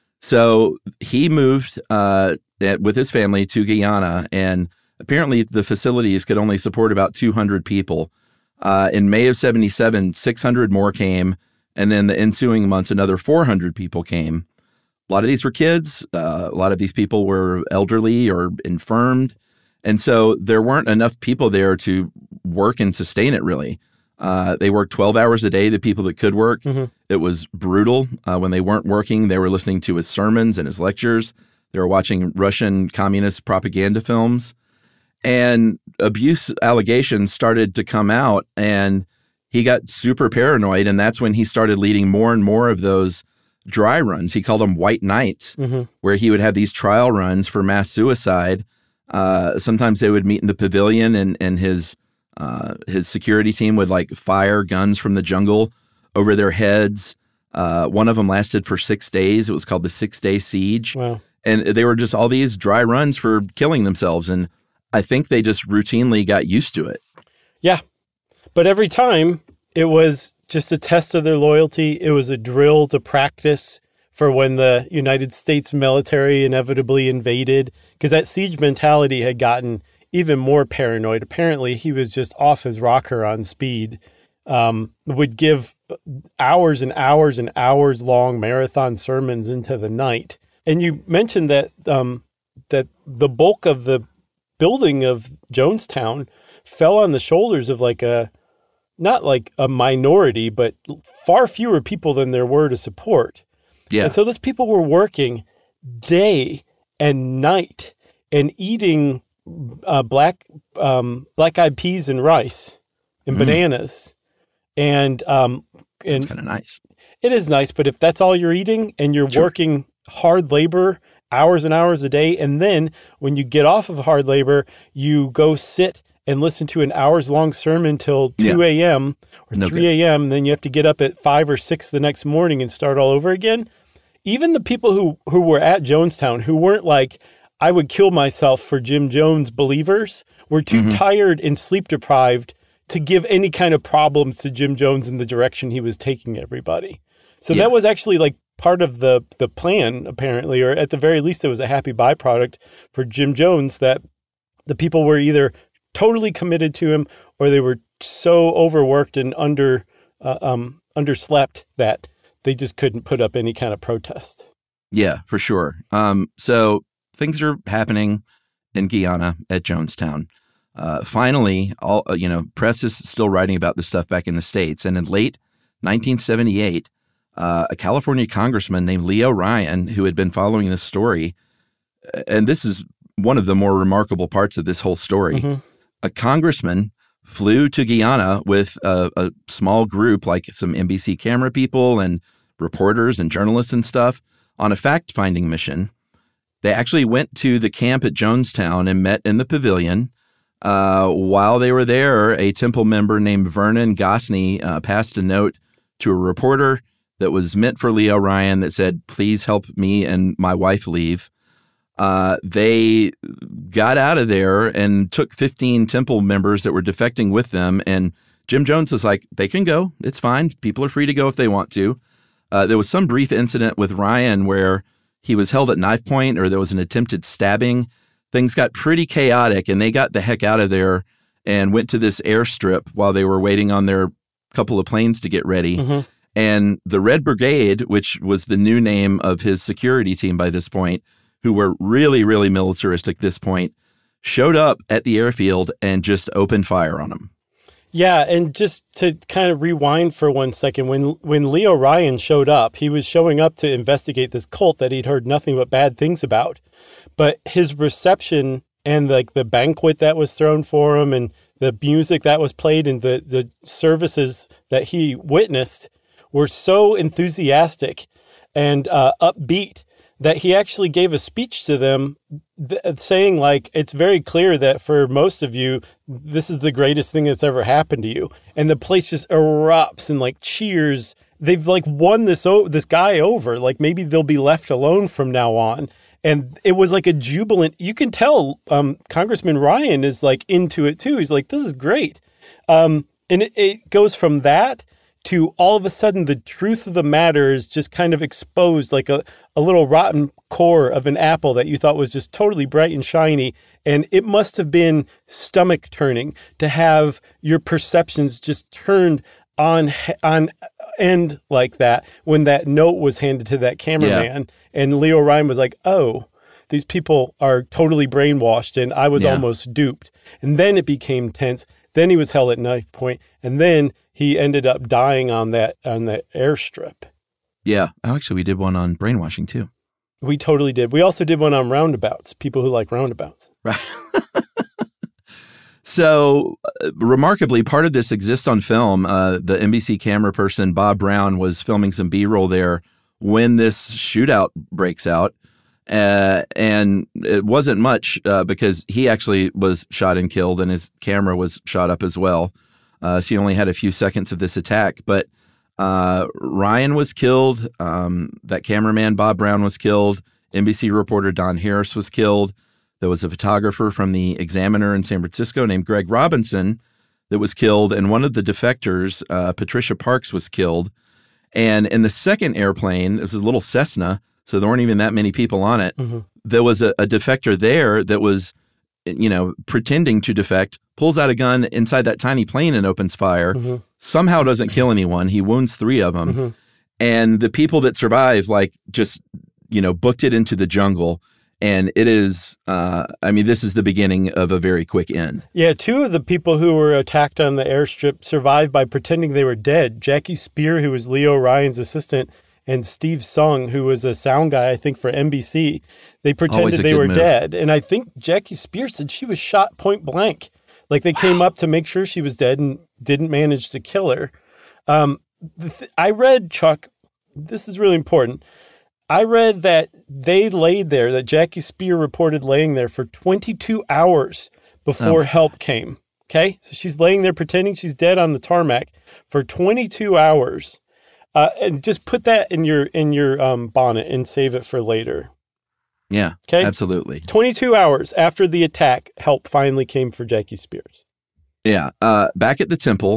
So he moved with his family to Guyana. And apparently the facilities could only support about 200 people. In May of 77, 600 more came, and then the ensuing months, another 400 people came. A lot of these were kids. A lot of these people were elderly or infirmed. And so there weren't enough people there to work and sustain it, really. They worked 12 hours a day, the people that could work. It was brutal. When they weren't working, they were listening to his sermons and his lectures. They were watching Russian communist propaganda films. And abuse allegations started to come out, and he got super paranoid, and that's when he started leading more and more of those dry runs. He called them white nights, where he would have these trial runs for mass suicide. Sometimes they would meet in the pavilion, and his security team would, like, fire guns from the jungle over their heads. One of them lasted for 6 days. It was called the 6-Day Siege. Wow. And they were just all these dry runs for killing themselves, and I think they just routinely got used to it. Yeah. But every time it was just a test of their loyalty. It was a drill to practice for when the United States military inevitably invaded, because that siege mentality had gotten even more paranoid. Apparently, he was just off his rocker on speed, would give hours and hours and hours long marathon sermons into the night. And you mentioned that that the bulk of the building of Jonestown fell on the shoulders of not like a minority, but far fewer people than there were to support. Yeah. And so those people were working day and night and eating black-eyed peas and rice and bananas. And It's kind of nice. it is nice, but if that's all you're eating and you're working hard labor hours and hours a day, and then when you get off of hard labor, you go sit and listen to an hours-long sermon till 2 a.m. or 3 a.m., then you have to get up at 5 or 6 the next morning and start all over again. Even the people who were at Jonestown, who weren't like, I would kill myself for Jim Jones believers, were too tired and sleep-deprived to give any kind of problems to Jim Jones in the direction he was taking everybody. So that was actually like part of the plan, apparently, or at the very least, it was a happy byproduct for Jim Jones that the people were either totally committed to him or they were so overworked and underslept that they just couldn't put up any kind of protest. Yeah, for sure. So things are happening in Guyana at Jonestown. Finally, press is still writing about this stuff back in the States. And in late 1978, a California congressman named Leo Ryan, who had been following this story, and this is one of the more remarkable parts of this whole story, a congressman flew to Guyana with a small group, like some NBC camera people and reporters and journalists and stuff, on a fact-finding mission. They actually went to the camp at Jonestown and met in the pavilion. While they were there, a temple member named Vernon Gosney passed a note to a reporter that was meant for Leo Ryan that said, please help me and my wife leave. They got out of there and took 15 temple members that were defecting with them. And Jim Jones was like, they can go. It's fine. People are free to go if they want to. There was some brief incident with Ryan where he was held at knife point or there was an attempted stabbing. Things got pretty chaotic and they got the heck out of there and went to this airstrip while they were waiting on their couple of planes to get ready. And the Red Brigade, which was the new name of his security team by this point, who were really, really militaristic at this point, showed up at the airfield and just opened fire on them. Yeah, and just to kind of rewind for 1 second, when Leo Ryan showed up, he was showing up to investigate this cult that he'd heard nothing but bad things about. But his reception and like the banquet that was thrown for him and the music that was played and the services that he witnessed were so enthusiastic and upbeat that he actually gave a speech to them saying, like, it's very clear that for most of you, this is the greatest thing that's ever happened to you. And the place just erupts and, like, cheers. They've, like, won this guy over. Like, maybe they'll be left alone from now on. And it was like a jubilant, you can tell Congressman Ryan is, like, into it, too. He's like, this is great. And it goes from that to all of a sudden the truth of the matter is just kind of exposed, like a little rotten core of an apple that you thought was just totally bright and shiny. And it must have been stomach turning to have your perceptions just turned on end like that when that note was handed to that cameraman. And Leo Ryan was like, oh, these people are totally brainwashed and I was almost duped. And then it became tense. Then he was held at knife point. And then he ended up dying on that airstrip. Yeah. Oh, actually, we did one on brainwashing, too. We totally did. We also did one on roundabouts, people who like roundabouts. Right. So, remarkably, part of this exists on film. The NBC camera person, Bob Brown, was filming some B-roll there when this shootout breaks out. And it wasn't much because he actually was shot and killed and his camera was shot up as well. So he only had a few seconds of this attack. But Ryan was killed. That cameraman, Bob Brown, was killed. NBC reporter Don Harris was killed. There was a photographer from the Examiner in San Francisco named Greg Robinson that was killed. And one of the defectors, Patricia Parks, was killed. And in the second airplane, this is a little Cessna, so there weren't even that many people on it. There was a defector there that was, pretending to defect, pulls out a gun inside that tiny plane and opens fire, somehow doesn't kill anyone. He wounds 3 of them. And the people that survive, just, booked it into the jungle. And it is, this is the beginning of a very quick end. Yeah, 2 of the people who were attacked on the airstrip survived by pretending they were dead. Jackie Spear, who was Leo Ryan's assistant, and Steve Sung, who was a sound guy, I think, for NBC. They Always pretended a they good were move. dead. And I think Jackie Spears said she was shot point blank. Like they came up to make sure she was dead and didn't manage to kill her. I read, Chuck, this is really important. I read that they laid there, that Jackie Spear reported laying there for 22 hours before help came. Okay? So she's laying there pretending she's dead on the tarmac for 22 hours. And just put that in your bonnet and save it for later. Yeah, Okay? absolutely. 22 hours after the attack, help finally came for Jackie Spears. Yeah. Back at the temple,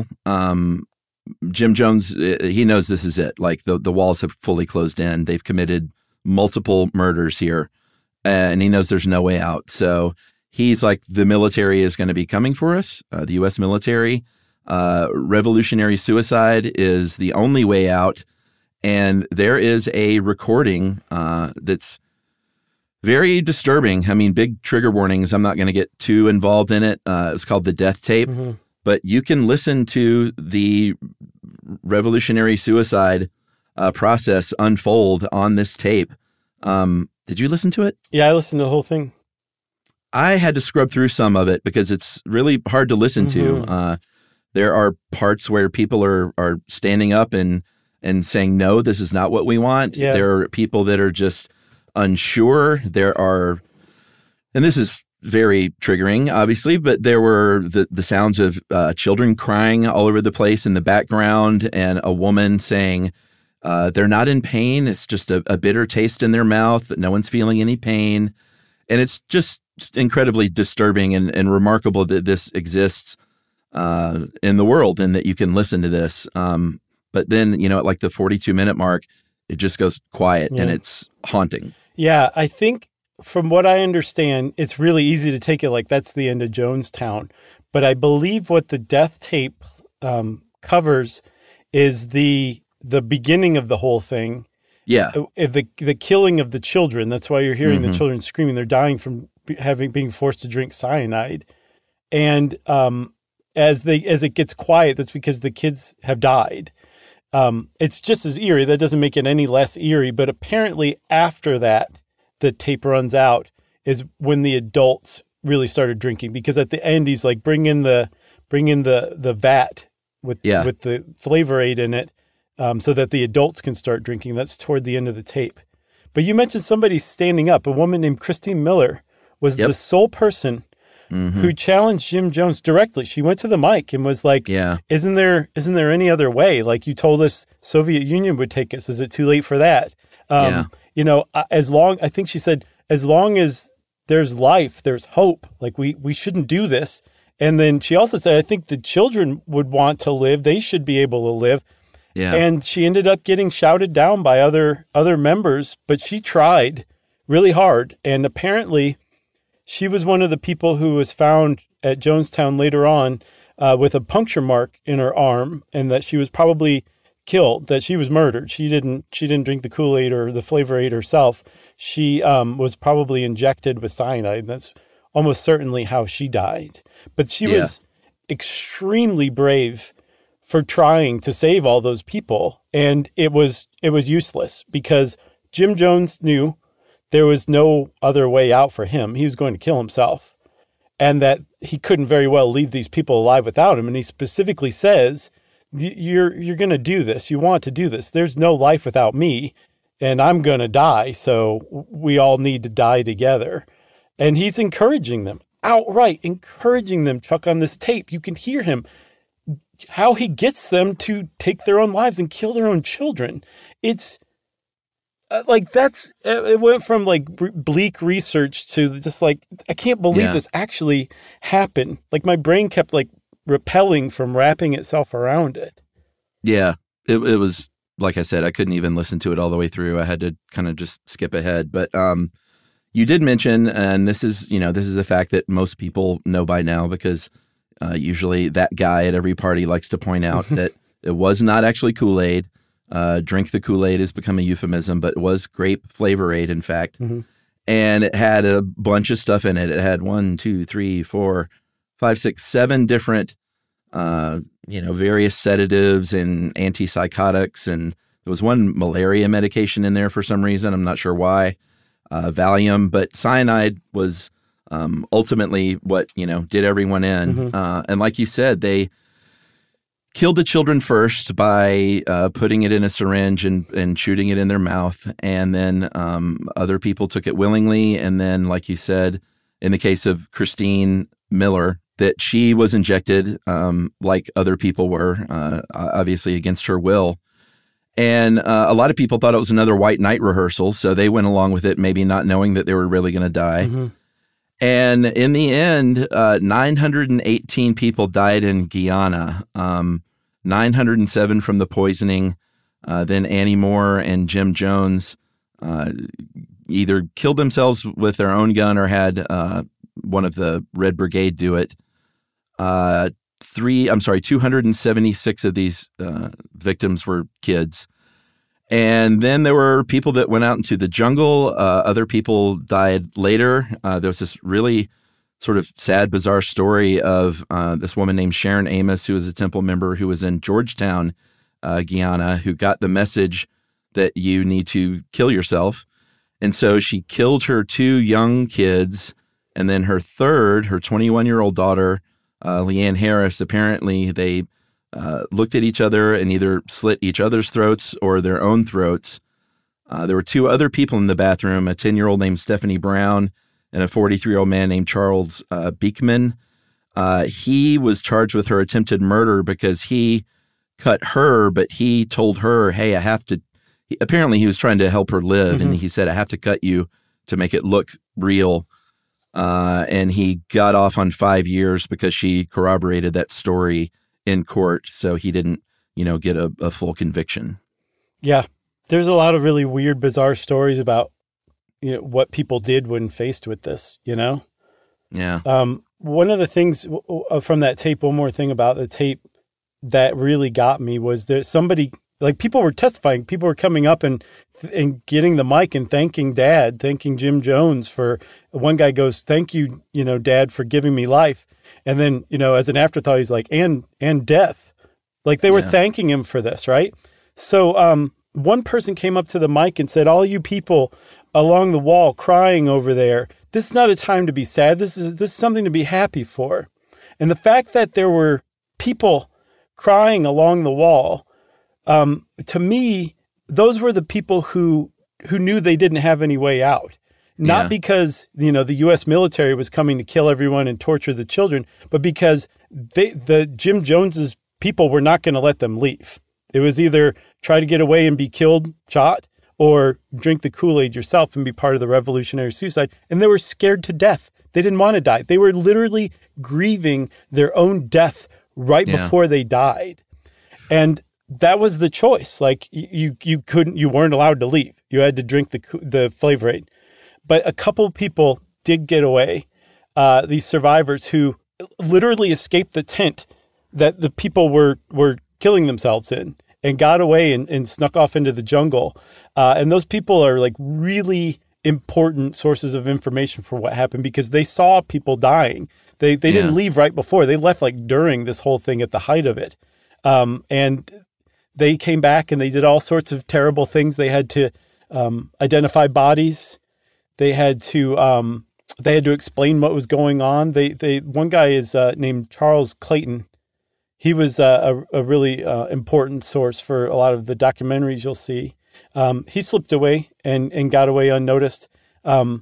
Jim Jones, he knows this is it. Like the walls have fully closed in. They've committed multiple murders here, and he knows there's no way out. So he's like, the military is going to be coming for us, the U.S. military. Revolutionary suicide is the only way out. And there is a recording that's very disturbing. I mean, big trigger warnings. I'm not going to get too involved in it. It's called The Death Tape. Mm-hmm. But you can listen to the revolutionary suicide process unfold on this tape. Did you listen to it? Yeah, I listened to the whole thing. I had to scrub through some of it because it's really hard to listen to. There are parts where people are standing up and saying, no, this is not what we want. Yeah. There are people that are just unsure. There are, and this is very triggering, obviously, but there were the sounds of children crying all over the place in the background, and a woman saying they're not in pain. It's just a bitter taste in their mouth, that no one's feeling any pain. And it's just incredibly disturbing and remarkable that this exists in the world and that you can listen to this. But then, at like the 42-minute mark, it just goes quiet and it's haunting. Yeah, I think from what I understand, it's really easy to take it like that's the end of Jonestown. But I believe what the death tape covers is the beginning of the whole thing. Yeah. The killing of the children. That's why you're hearing the children screaming. They're dying from being forced to drink cyanide. And as it gets quiet, that's because the kids have died. It's just as eerie. That doesn't make it any less eerie. But apparently after that, the tape runs out is when the adults really started drinking, because at the end he's like, bring in the vat with the Flavor Aid in it, so that the adults can start drinking. That's toward the end of the tape. But you mentioned somebody standing up. A woman named Christine Miller was the sole person who challenged Jim Jones directly. She went to the mic and was like, isn't there any other way? Like, you told us Soviet Union would take us. Is it too late for that? I think she said, as long as there's life, there's hope. Like, we shouldn't do this. And then she also said, I think the children would want to live. They should be able to live. Yeah. And she ended up getting shouted down by other members, but she tried really hard. And apparently she was one of the people who was found at Jonestown later on with a puncture mark in her arm, and that she was probably killed, that she was murdered. She didn't drink the Kool-Aid or the Flavor Aid herself. She was probably injected with cyanide. That's almost certainly how she died. But she was extremely brave for trying to save all those people. And it was useless, because Jim Jones knew there was no other way out for him. He was going to kill himself, and that he couldn't very well leave these people alive without him. And he specifically says, you're going to do this. You want to do this. There's no life without me, and I'm going to die. So we all need to die together. And he's encouraging them, outright encouraging them, Chuck, on this tape. You can hear him, how he gets them to take their own lives and kill their own children. It's it went from like bleak research to just like, I can't believe this actually happened. Like, my brain kept like repelling from wrapping itself around it. Yeah. It was, like I said, I couldn't even listen to it all the way through. I had to kind of just skip ahead. But you did mention, and this is a fact that most people know by now, because usually that guy at every party likes to point out that it was not actually Kool-Aid. Drink the Kool-Aid has become a euphemism, but it was grape Flavor Aid, in fact. And it had a bunch of stuff in it. It had 1, 2, 3, 4, 5, 6, 7 different, various sedatives and antipsychotics. And There was one malaria medication in there for some reason. I'm not sure why. Valium, but cyanide was ultimately what, did everyone in. And like you said, they killed the children first by putting it in a syringe and shooting it in their mouth. And then other people took it willingly. And then, like you said, in the case of Christine Miller, that she was injected like other people were, obviously against her will. And a lot of people thought it was another White Knight rehearsal, so they went along with it, maybe not knowing that they were really going to die. And in the end, 918 people died in Guyana, 907 from the poisoning. Then Annie Moore and Jim Jones either killed themselves with their own gun or had one of the Red Brigade do it. 276 of these victims were kids. And then there were people that went out into the jungle. Other people died later. There was this really sort of sad, bizarre story of this woman named Sharon Amos, who was a temple member who was in Georgetown, Guyana, who got the message that you need to kill yourself. And so she killed her 2 young kids. And then her 21-year-old daughter, Leanne Harris, apparently they looked at each other and either slit each other's throats or their own throats. There were 2 other people in the bathroom, a 10-year-old named Stephanie Brown and a 43-year-old man named Charles Beekman. He was charged with her attempted murder because he cut her, but he told her, hey, apparently he was trying to help her live, and he said, I have to cut you to make it look real. And he got off on 5 years because she corroborated that story in court. So he didn't, get a full conviction. Yeah. There's a lot of really weird, bizarre stories about, what people did when faced with this, Yeah. One of the things from that tape, one more thing about the tape that really got me was that somebody, like people were testifying, people were coming up and getting the mic and thanking Jim Jones for, one guy goes, thank you, Dad, for giving me life. And then, as an afterthought, he's like, and death. Like they were thanking him for this, right? So one person came up to the mic and said, all you people along the wall crying over there, this is not a time to be sad. This is something to be happy for. And the fact that there were people crying along the wall, to me, those were the people who knew they didn't have any way out. Not because, the U.S. military was coming to kill everyone and torture the children, but because the Jim Jones's people were not going to let them leave. It was either try to get away and be killed, shot, or drink the Kool-Aid yourself and be part of the revolutionary suicide. And they were scared to death. They didn't want to die. They were literally grieving their own death right before they died. And that was the choice. Like you weren't allowed to leave. You had to drink the Flavor Aid. But a couple people did get away. These survivors who literally escaped the tent that the people were killing themselves in and got away and snuck off into the jungle. And those people are like really important sources of information for what happened because they saw people dying. They didn't leave right before. They left like during this whole thing at the height of it. And they came back and they did all sorts of terrible things. They had to identify bodies. They had to explain what was going on. One guy is named Charles Clayton. He was a really important source for a lot of the documentaries you'll see. He slipped away and got away unnoticed. And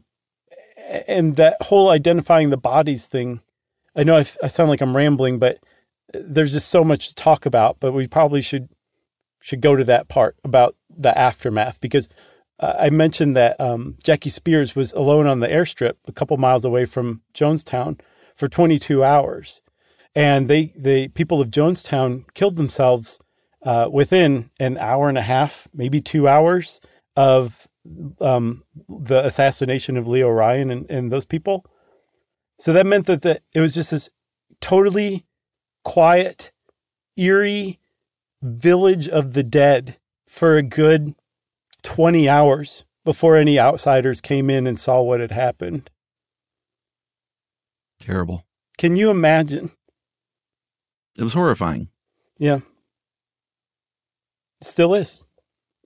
that whole identifying the bodies thing, I know I sound like I'm rambling, but there's just so much to talk about. But we probably should go to that part about the aftermath because I mentioned that Jackie Spears was alone on the airstrip a couple miles away from Jonestown for 22 hours. And the people of Jonestown killed themselves within an hour and a half, maybe 2 hours of the assassination of Leo Ryan and those people. So that meant that it was just this totally quiet, eerie village of the dead for a good 20 hours before any outsiders came in and saw what had happened. Terrible. Can you imagine? It was horrifying. Yeah. Still is.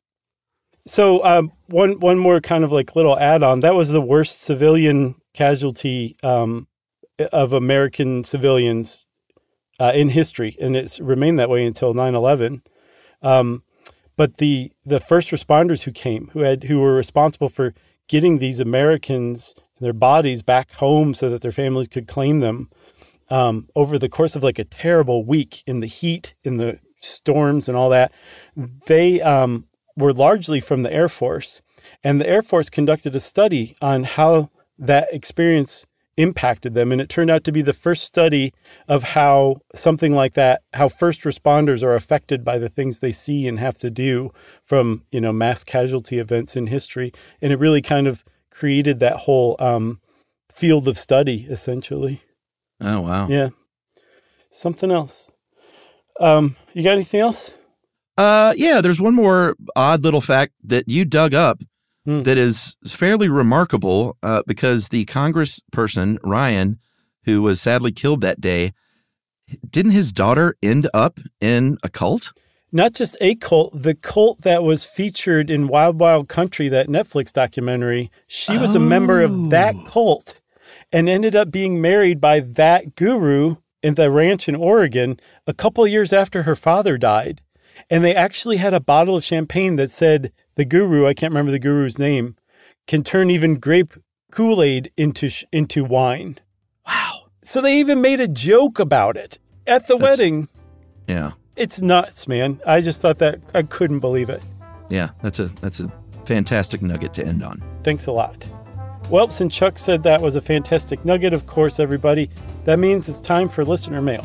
So one more kind of like little add-on. That was the worst civilian casualty of American civilians in history, and it's remained that way until 9/11. But the first responders who were responsible for getting these Americans and their bodies back home so that their families could claim them over the course of like a terrible week in the heat, in the storms and all that, they were largely from the Air Force. And the Air Force conducted a study on how that experience impacted them. And it turned out to be the first study of how something like that, how first responders are affected by the things they see and have to do from, mass casualty events in history. And it really kind of created that whole field of study, essentially. Oh, wow. Yeah. Something else. You got anything else? Yeah, there's one more odd little fact that you dug up that is fairly remarkable because the congressperson, Ryan, who was sadly killed that day, didn't his daughter end up in a cult? Not just a cult, the cult that was featured in Wild Wild Country, that Netflix documentary. She was a member of that cult and ended up being married by that guru in the ranch in Oregon a couple of years after her father died. And they actually had a bottle of champagne that said the guru, I can't remember the guru's name, can turn even grape Kool-Aid into wine. Wow. So they even made a joke about it at the wedding. Yeah. It's nuts, man. I just thought that I couldn't believe it. Yeah, that's a fantastic nugget to end on. Thanks a lot. Well, since Chuck said that was a fantastic nugget, of course, everybody, that means it's time for listener mail.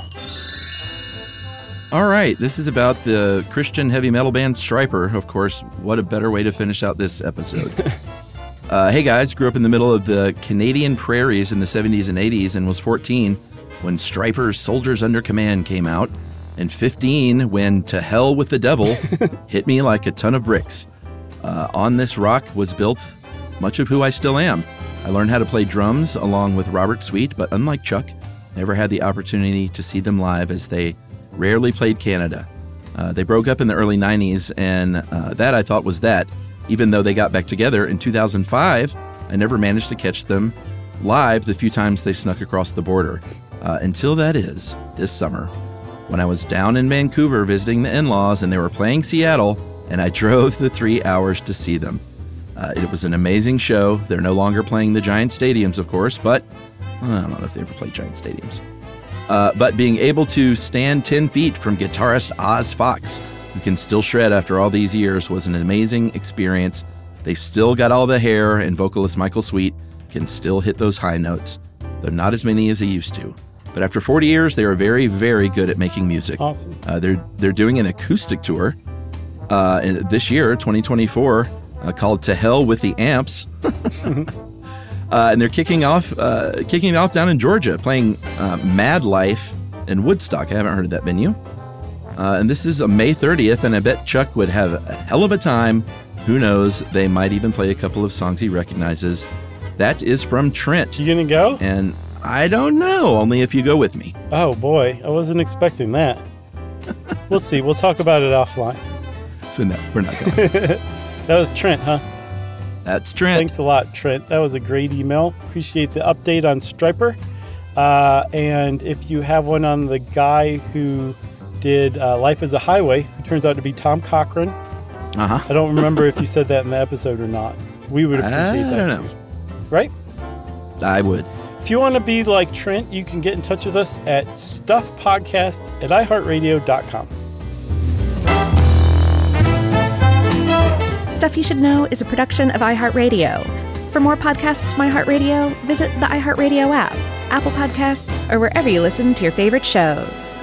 All right, this is about the Christian heavy metal band Stryper. Of course, what a better way to finish out this episode. Hey guys, grew up in the middle of the Canadian prairies in the 70s and 80s and was 14 when Stryper's Soldiers Under Command came out, and 15 when To Hell with the Devil hit me like a ton of bricks. On this rock was built much of who I still am. I learned how to play drums along with Robert Sweet, but unlike Chuck, never had the opportunity to see them live as they rarely played Canada. They broke up in the early 90s, and that I thought was that. Even though they got back together in 2005, I never managed to catch them live the few times they snuck across the border. Until that is, this summer, when I was down in Vancouver visiting the in-laws and they were playing Seattle, and I drove the 3 hours to see them. It was an amazing show. They're no longer playing the giant stadiums, of course, but I don't know if they ever played giant stadiums. But being able to stand 10 feet from guitarist Oz Fox, who can still shred after all these years, was an amazing experience. They still got all the hair, and vocalist Michael Sweet can still hit those high notes, though not as many as he used to. But after 40 years, they are very, very good at making music. Awesome. They're doing an acoustic tour this year, 2024, called To Hell with the Amps. And they're kicking off down in Georgia, playing Mad Life in Woodstock. I haven't heard of that venue. And this is May 30th, and I bet Chuck would have a hell of a time. Who knows? They might even play a couple of songs he recognizes. That is from Trent. You gonna go? And I don't know, only if you go with me. Oh boy, I wasn't expecting that. We'll see. We'll talk about it offline. So no, we're not going. That was Trent, huh? That's Trent. Thanks a lot, Trent. That was a great email. Appreciate the update on Stryper. And if you have one on the guy who did Life is a Highway, who turns out to be Tom Cochran. Uh-huh. I don't remember if you said that in the episode or not. We would appreciate that too. Right? I would. If you want to be like Trent, you can get in touch with us at stuffpodcast@iheartradio.com. Stuff You Should Know is a production of iHeartRadio. For more podcasts from iHeartRadio, visit the iHeartRadio app, Apple Podcasts, or wherever you listen to your favorite shows.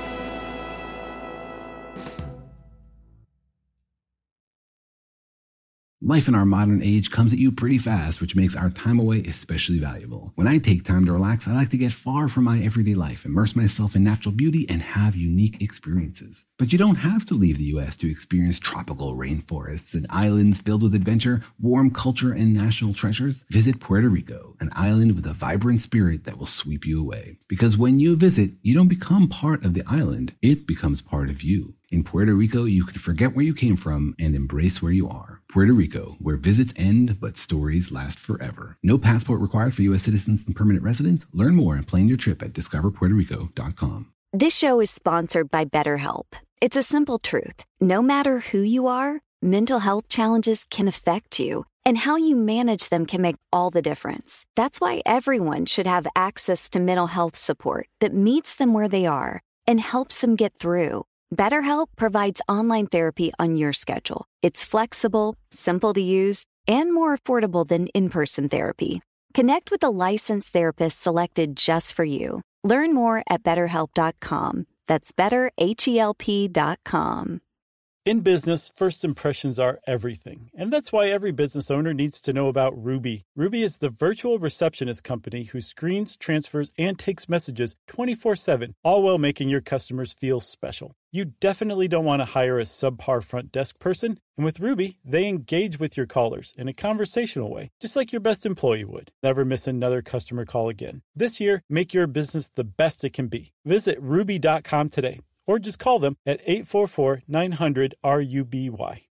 Life in our modern age comes at you pretty fast, which makes our time away especially valuable. When I take time to relax, I like to get far from my everyday life, immerse myself in natural beauty, and have unique experiences. But you don't have to leave the U.S. to experience tropical rainforests and islands filled with adventure, warm culture, and national treasures. Visit Puerto Rico, an island with a vibrant spirit that will sweep you away. Because when you visit, you don't become part of the island, it becomes part of you. In Puerto Rico, you can forget where you came from and embrace where you are. Puerto Rico, where visits end but stories last forever. No passport required for U.S. citizens and permanent residents. Learn more and plan your trip at discoverpuertorico.com. This show is sponsored by BetterHelp. It's a simple truth. No matter who you are, mental health challenges can affect you, and how you manage them can make all the difference. That's why everyone should have access to mental health support that meets them where they are and helps them get through. BetterHelp provides online therapy on your schedule. It's flexible, simple to use, and more affordable than in-person therapy. Connect with a licensed therapist selected just for you. Learn more at BetterHelp.com. That's BetterHelp.com. In business, first impressions are everything. And that's why every business owner needs to know about Ruby. Ruby is the virtual receptionist company who screens, transfers, and takes messages 24/7, all while making your customers feel special. You definitely don't want to hire a subpar front desk person. And with Ruby, they engage with your callers in a conversational way, just like your best employee would. Never miss another customer call again. This year, make your business the best it can be. Visit Ruby.com today. Or just call them at 844-900-RUBY.